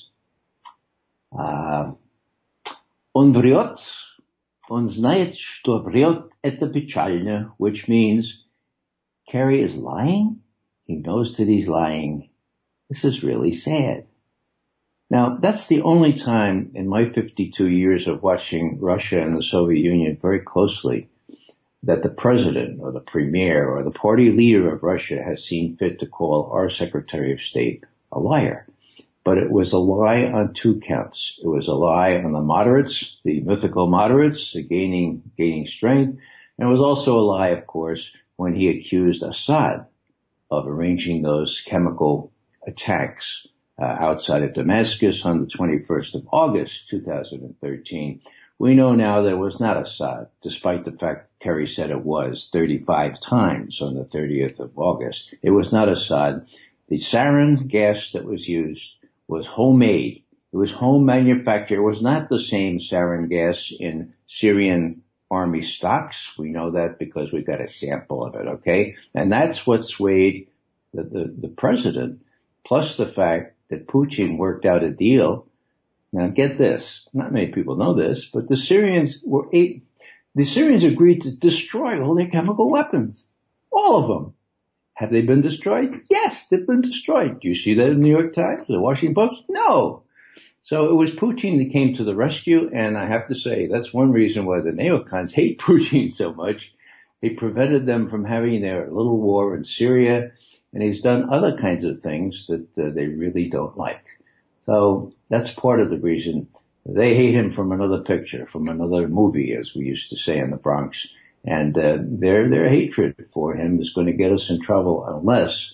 uh, он врет, он знает, что врет, это печально, which means Kerry is lying. He knows that he's lying. This is really sad. Now, that's the only time in my fifty-two years of watching Russia and the Soviet Union very closely that the president or the premier or the party leader of Russia has seen fit to call our Secretary of State a liar. But it was a lie on two counts. It was a lie on the moderates, the mythical moderates, the gaining, gaining strength. And it was also a lie, of course, when he accused Assad of arranging those chemical attacks uh, outside of Damascus on the twenty-first of August, two thousand thirteen. We know now that it was not Assad, despite the fact Kerry said it was thirty-five times on the thirtieth of August. It was not Assad. The sarin gas that was used was homemade. It was home manufactured. It was not the same sarin gas in Syrian army stocks. We know that because we got a sample of it, okay? And that's what swayed the, the, the president, plus the fact that Putin worked out a deal. Now get this, not many people know this, but the Syrians were eight, the Syrians agreed to destroy all their chemical weapons. All of them. Have they been destroyed? Yes, they've been destroyed. Do you see that in the New York Times, the Washington Post? No. So it was Putin that came to the rescue, and I have to say that's one reason why the neocons hate Putin so much. He prevented them from having their little war in Syria, and he's done other kinds of things that uh, they really don't like. So that's part of the reason they hate him from another picture, from another movie, as we used to say in the Bronx. And uh, their their hatred for him is going to get us in trouble unless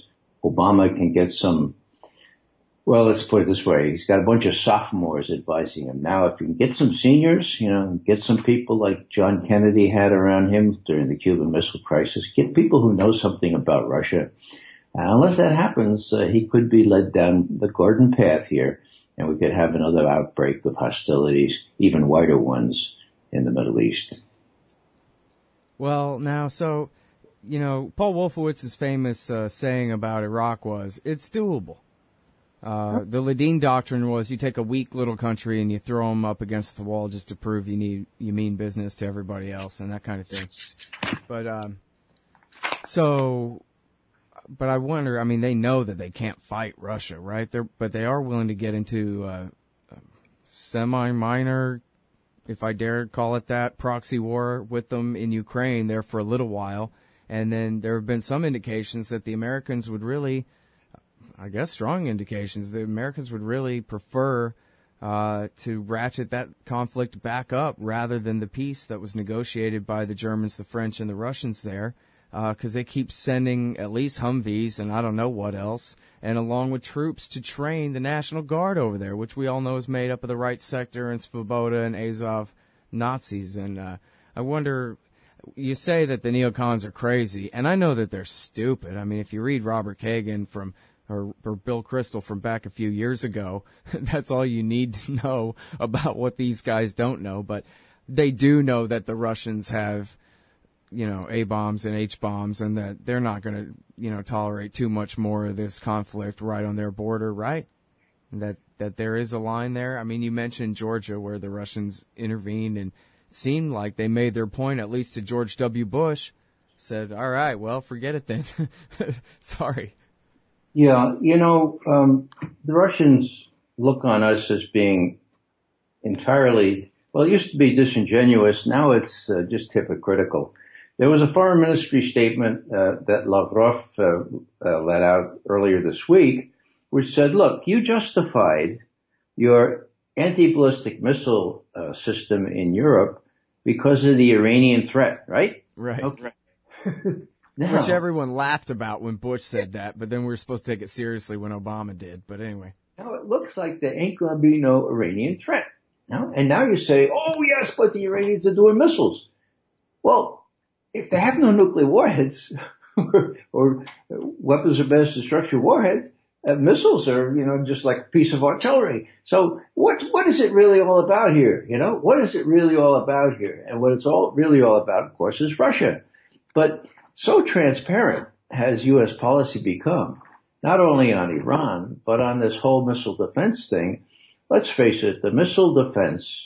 Obama can get some, well, let's put it this way. He's got a bunch of sophomores advising him. Now, if you can get some seniors, you know, get some people like John Kennedy had around him during the Cuban Missile Crisis, get people who know something about Russia. Uh, unless that happens, uh, he could be led down the garden path here, and we could have another outbreak of hostilities, even wider ones, in the Middle East. Well, now, so, you know, Paul Wolfowitz's famous uh, saying about Iraq was, it's doable. Uh, the Ladine doctrine was you take a weak little country and you throw them up against the wall just to prove you need, you mean business to everybody else and that kind of thing. But, um, so, but I wonder, I mean, they know that they can't fight Russia, right? They're, but they are willing to get into, uh, semi-minor, if I dare call it that, proxy war with them in Ukraine there for a little while. And then there have been some indications that the Americans would really, I guess strong indications, the Americans would really prefer uh, to ratchet that conflict back up rather than the peace that was negotiated by the Germans, the French, and the Russians there, because uh, they keep sending at least Humvees and I don't know what else, and along with troops to train the National Guard over there, which we all know is made up of the right sector and Svoboda and Azov Nazis. And uh, I wonder, you say that the neocons are crazy, and I know that they're stupid. I mean, if you read Robert Kagan from Or, or Bill Kristol from back a few years ago, that's all you need to know about what these guys don't know. But they do know that the Russians have, you know, A-bombs and H-bombs, and that they're not going to, you know, tolerate too much more of this conflict right on their border, right? And that, that there is a line there. I mean, you mentioned Georgia where the Russians intervened, and it seemed like they made their point, at least to George W. Bush, said, all right, well, forget it then. Sorry. Yeah, you know, um, the Russians look on us as being entirely, well, it used to be disingenuous. Now it's uh, just hypocritical. There was a foreign ministry statement uh, that Lavrov uh, uh, let out earlier this week, which said, look, you justified your anti-ballistic missile uh, system in Europe because of the Iranian threat, right? Right. Okay. Now, which everyone laughed about when Bush said that, but then we were supposed to take it seriously when Obama did. But anyway. Now it looks like there ain't going to be no Iranian threat. Now, and now you say, oh, yes, but the Iranians are doing missiles. Well, if they have no nuclear warheads or, or weapons of mass destruction warheads, uh, missiles are, you know, just like a piece of artillery. So what what is it really all about here? You know, what is it really all about here? And what it's all really all about, of course, is Russia. But so transparent has U S policy become, not only on Iran, but on this whole missile defense thing. Let's face it, the missile defense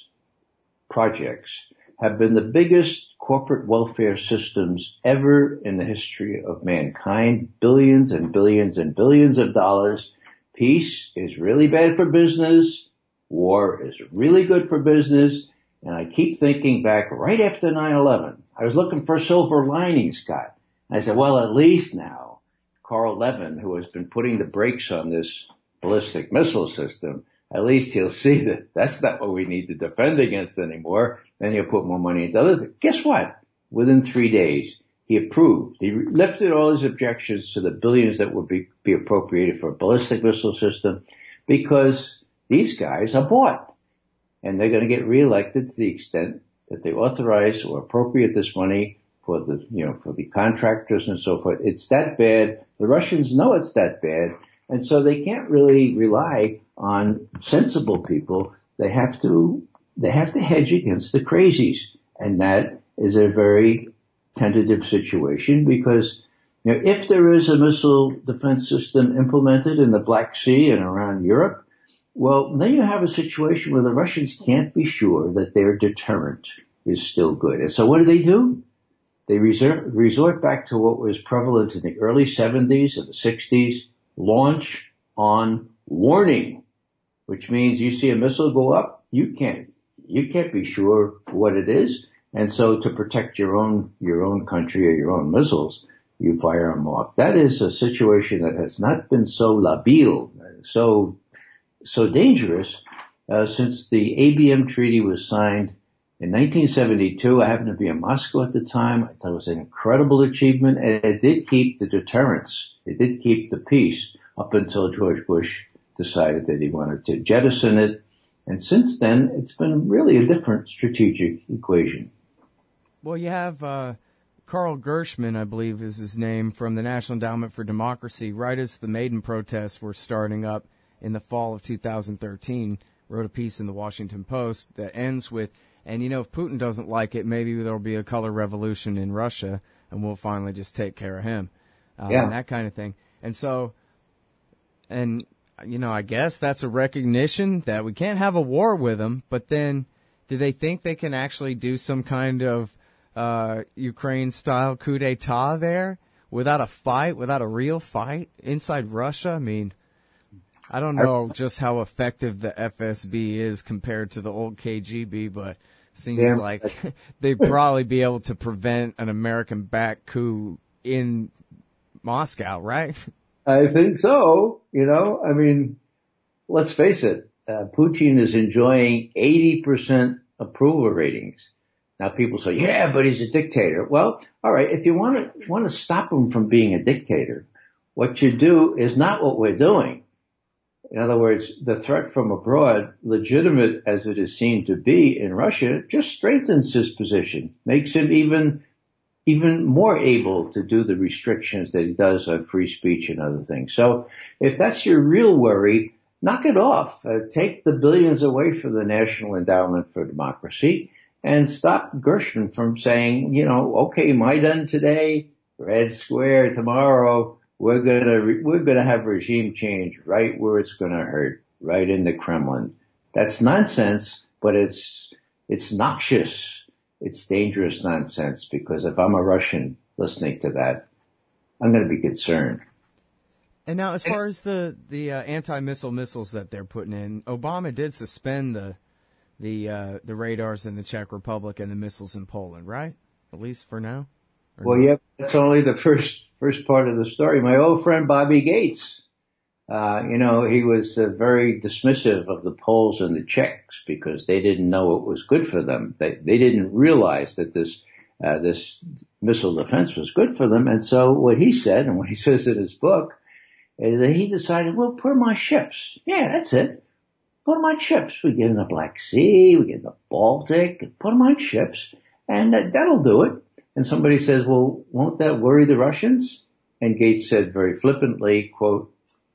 projects have been the biggest corporate welfare systems ever in the history of mankind. Billions and billions and billions of dollars. Peace is really bad for business. War is really good for business. And I keep thinking back right after nine eleven. I was looking for silver linings, Scott. I said, well, at least now, Carl Levin, who has been putting the brakes on this ballistic missile system, at least he'll see that that's not what we need to defend against anymore. Then he'll put more money into other things. Guess what? Within three days, he approved. He lifted all his objections to the billions that would be, be appropriated for a ballistic missile system because these guys are bought. And they're going to get reelected to the extent that they authorize or appropriate this money for the, you know, for the contractors and so forth. It's that bad. The Russians know it's that bad. And so they can't really rely on sensible people. They have to, they have to hedge against the crazies. And that is a very tentative situation because, you know, if there is a missile defense system implemented in the Black Sea and around Europe, well, then you have a situation where the Russians can't be sure that their deterrent is still good. And so what do they do? They resort, resort back to what was prevalent in the early seventies and the sixties, launch on warning, which means you see a missile go up, you can't, you can't be sure what it is. And so to protect your own, your own country or your own missiles, you fire them off. That is a situation that has not been so labile, so, so dangerous, uh, since the A B M treaty was signed In nineteen seventy-two, I happened to be in Moscow at the time. I thought it was an incredible achievement, and it did keep the deterrence. It did keep the peace up until George Bush decided that he wanted to jettison it. And since then, it's been really a different strategic equation. Well, you have uh, Carl Gershman, I believe is his name, from the National Endowment for Democracy, right as the Maidan protests were starting up in the fall of two thousand thirteen, wrote a piece in the Washington Post that ends with, and you know, if Putin doesn't like it, maybe there'll be a color revolution in Russia, and we'll finally just take care of him, um, yeah. and that kind of thing. And so, and you know, I guess that's a recognition that we can't have a war with them, but then do they think they can actually do some kind of uh, Ukraine-style coup d'etat there without a fight, without a real fight inside Russia? I mean, I don't know just how effective the F S B is compared to the old K G B, but it seems yeah. like they'd probably be able to prevent an American-backed coup in Moscow, right? I think so. You know, I mean, let's face it. Uh, Putin is enjoying eighty percent approval ratings. Now people say, yeah, but he's a dictator. Well, all right. If you want to, want to stop him from being a dictator, what you do is not what we're doing. In other words, the threat from abroad, legitimate as it is seen to be in Russia, just strengthens his position, makes him even even more able to do the restrictions that he does on free speech and other things. So if that's your real worry, knock it off. Uh, take the billions away from the National Endowment for Democracy and stop Gershman from saying, you know, okay, Maidan today, Red Square tomorrow, we're gonna, re- we're gonna have regime change right where it's gonna hurt, right in the Kremlin. That's nonsense, but it's, it's noxious. It's dangerous nonsense, because if I'm a Russian listening to that, I'm going to be concerned. And now, as far as the the uh, anti-missile missiles that they're putting in, Obama did suspend the the uh, the radars in the Czech Republic and the missiles in Poland, right? At least for now. Or well, not? yeah, that's only the first first part of the story. My old friend Bobby Gates, uh, you know, he was uh, very dismissive of the Poles and the Czechs because they didn't know it was good for them. They they didn't realize that this uh, this missile defense was good for them. And so what he said, and what he says in his book, is that he decided, well, put them on ships. Yeah, that's it. Put them on ships. We get in the Black Sea, we get in the Baltic, put them on ships, and uh, that'll do it. And somebody says, well, won't that worry the Russians? And Gates said very flippantly, quote,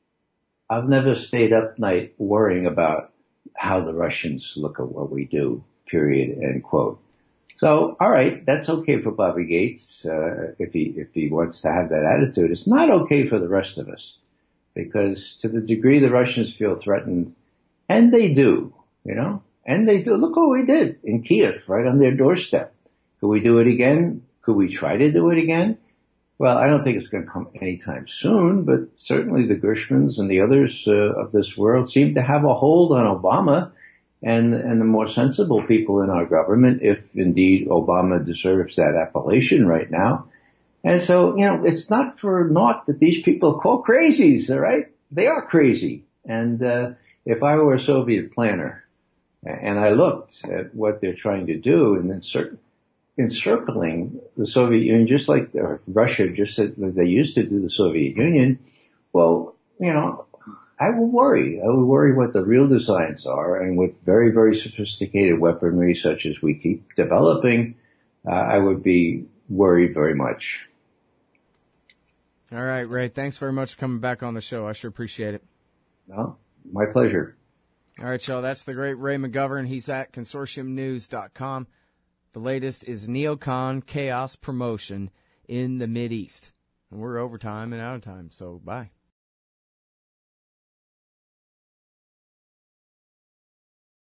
I've never stayed up night worrying about how the Russians look at what we do, period, end quote. So, all right, that's okay for Bobby Gates, uh, if he, if he wants to have that attitude. It's not okay for the rest of us, because to the degree the Russians feel threatened, and they do, you know, and they do. Look what we did in Kiev, right on their doorstep. Could we do it again? Could we try to do it again? Well, I don't think it's going to come anytime soon, but certainly the Gershmans and the others uh, of this world seem to have a hold on Obama and, and the more sensible people in our government, if indeed Obama deserves that appellation right now. And so, you know, it's not for naught that these people call crazies, all right? They are crazy. And uh, if I were a Soviet planner and I looked at what they're trying to do and then certain encircling the Soviet Union, just like or Russia, just as they used to do the Soviet Union, well, you know, I would worry. I would worry what the real designs are, and with very, very sophisticated weaponry such as we keep developing, uh, I would be worried very much. All right, Ray, thanks very much for coming back on the show. I sure appreciate it. No, my pleasure. All right, y'all, that's the great Ray McGovern. He's at consortium news dot com. The latest is Neocon Chaos Promotion in the Mideast. And we're over time and out of time, so bye.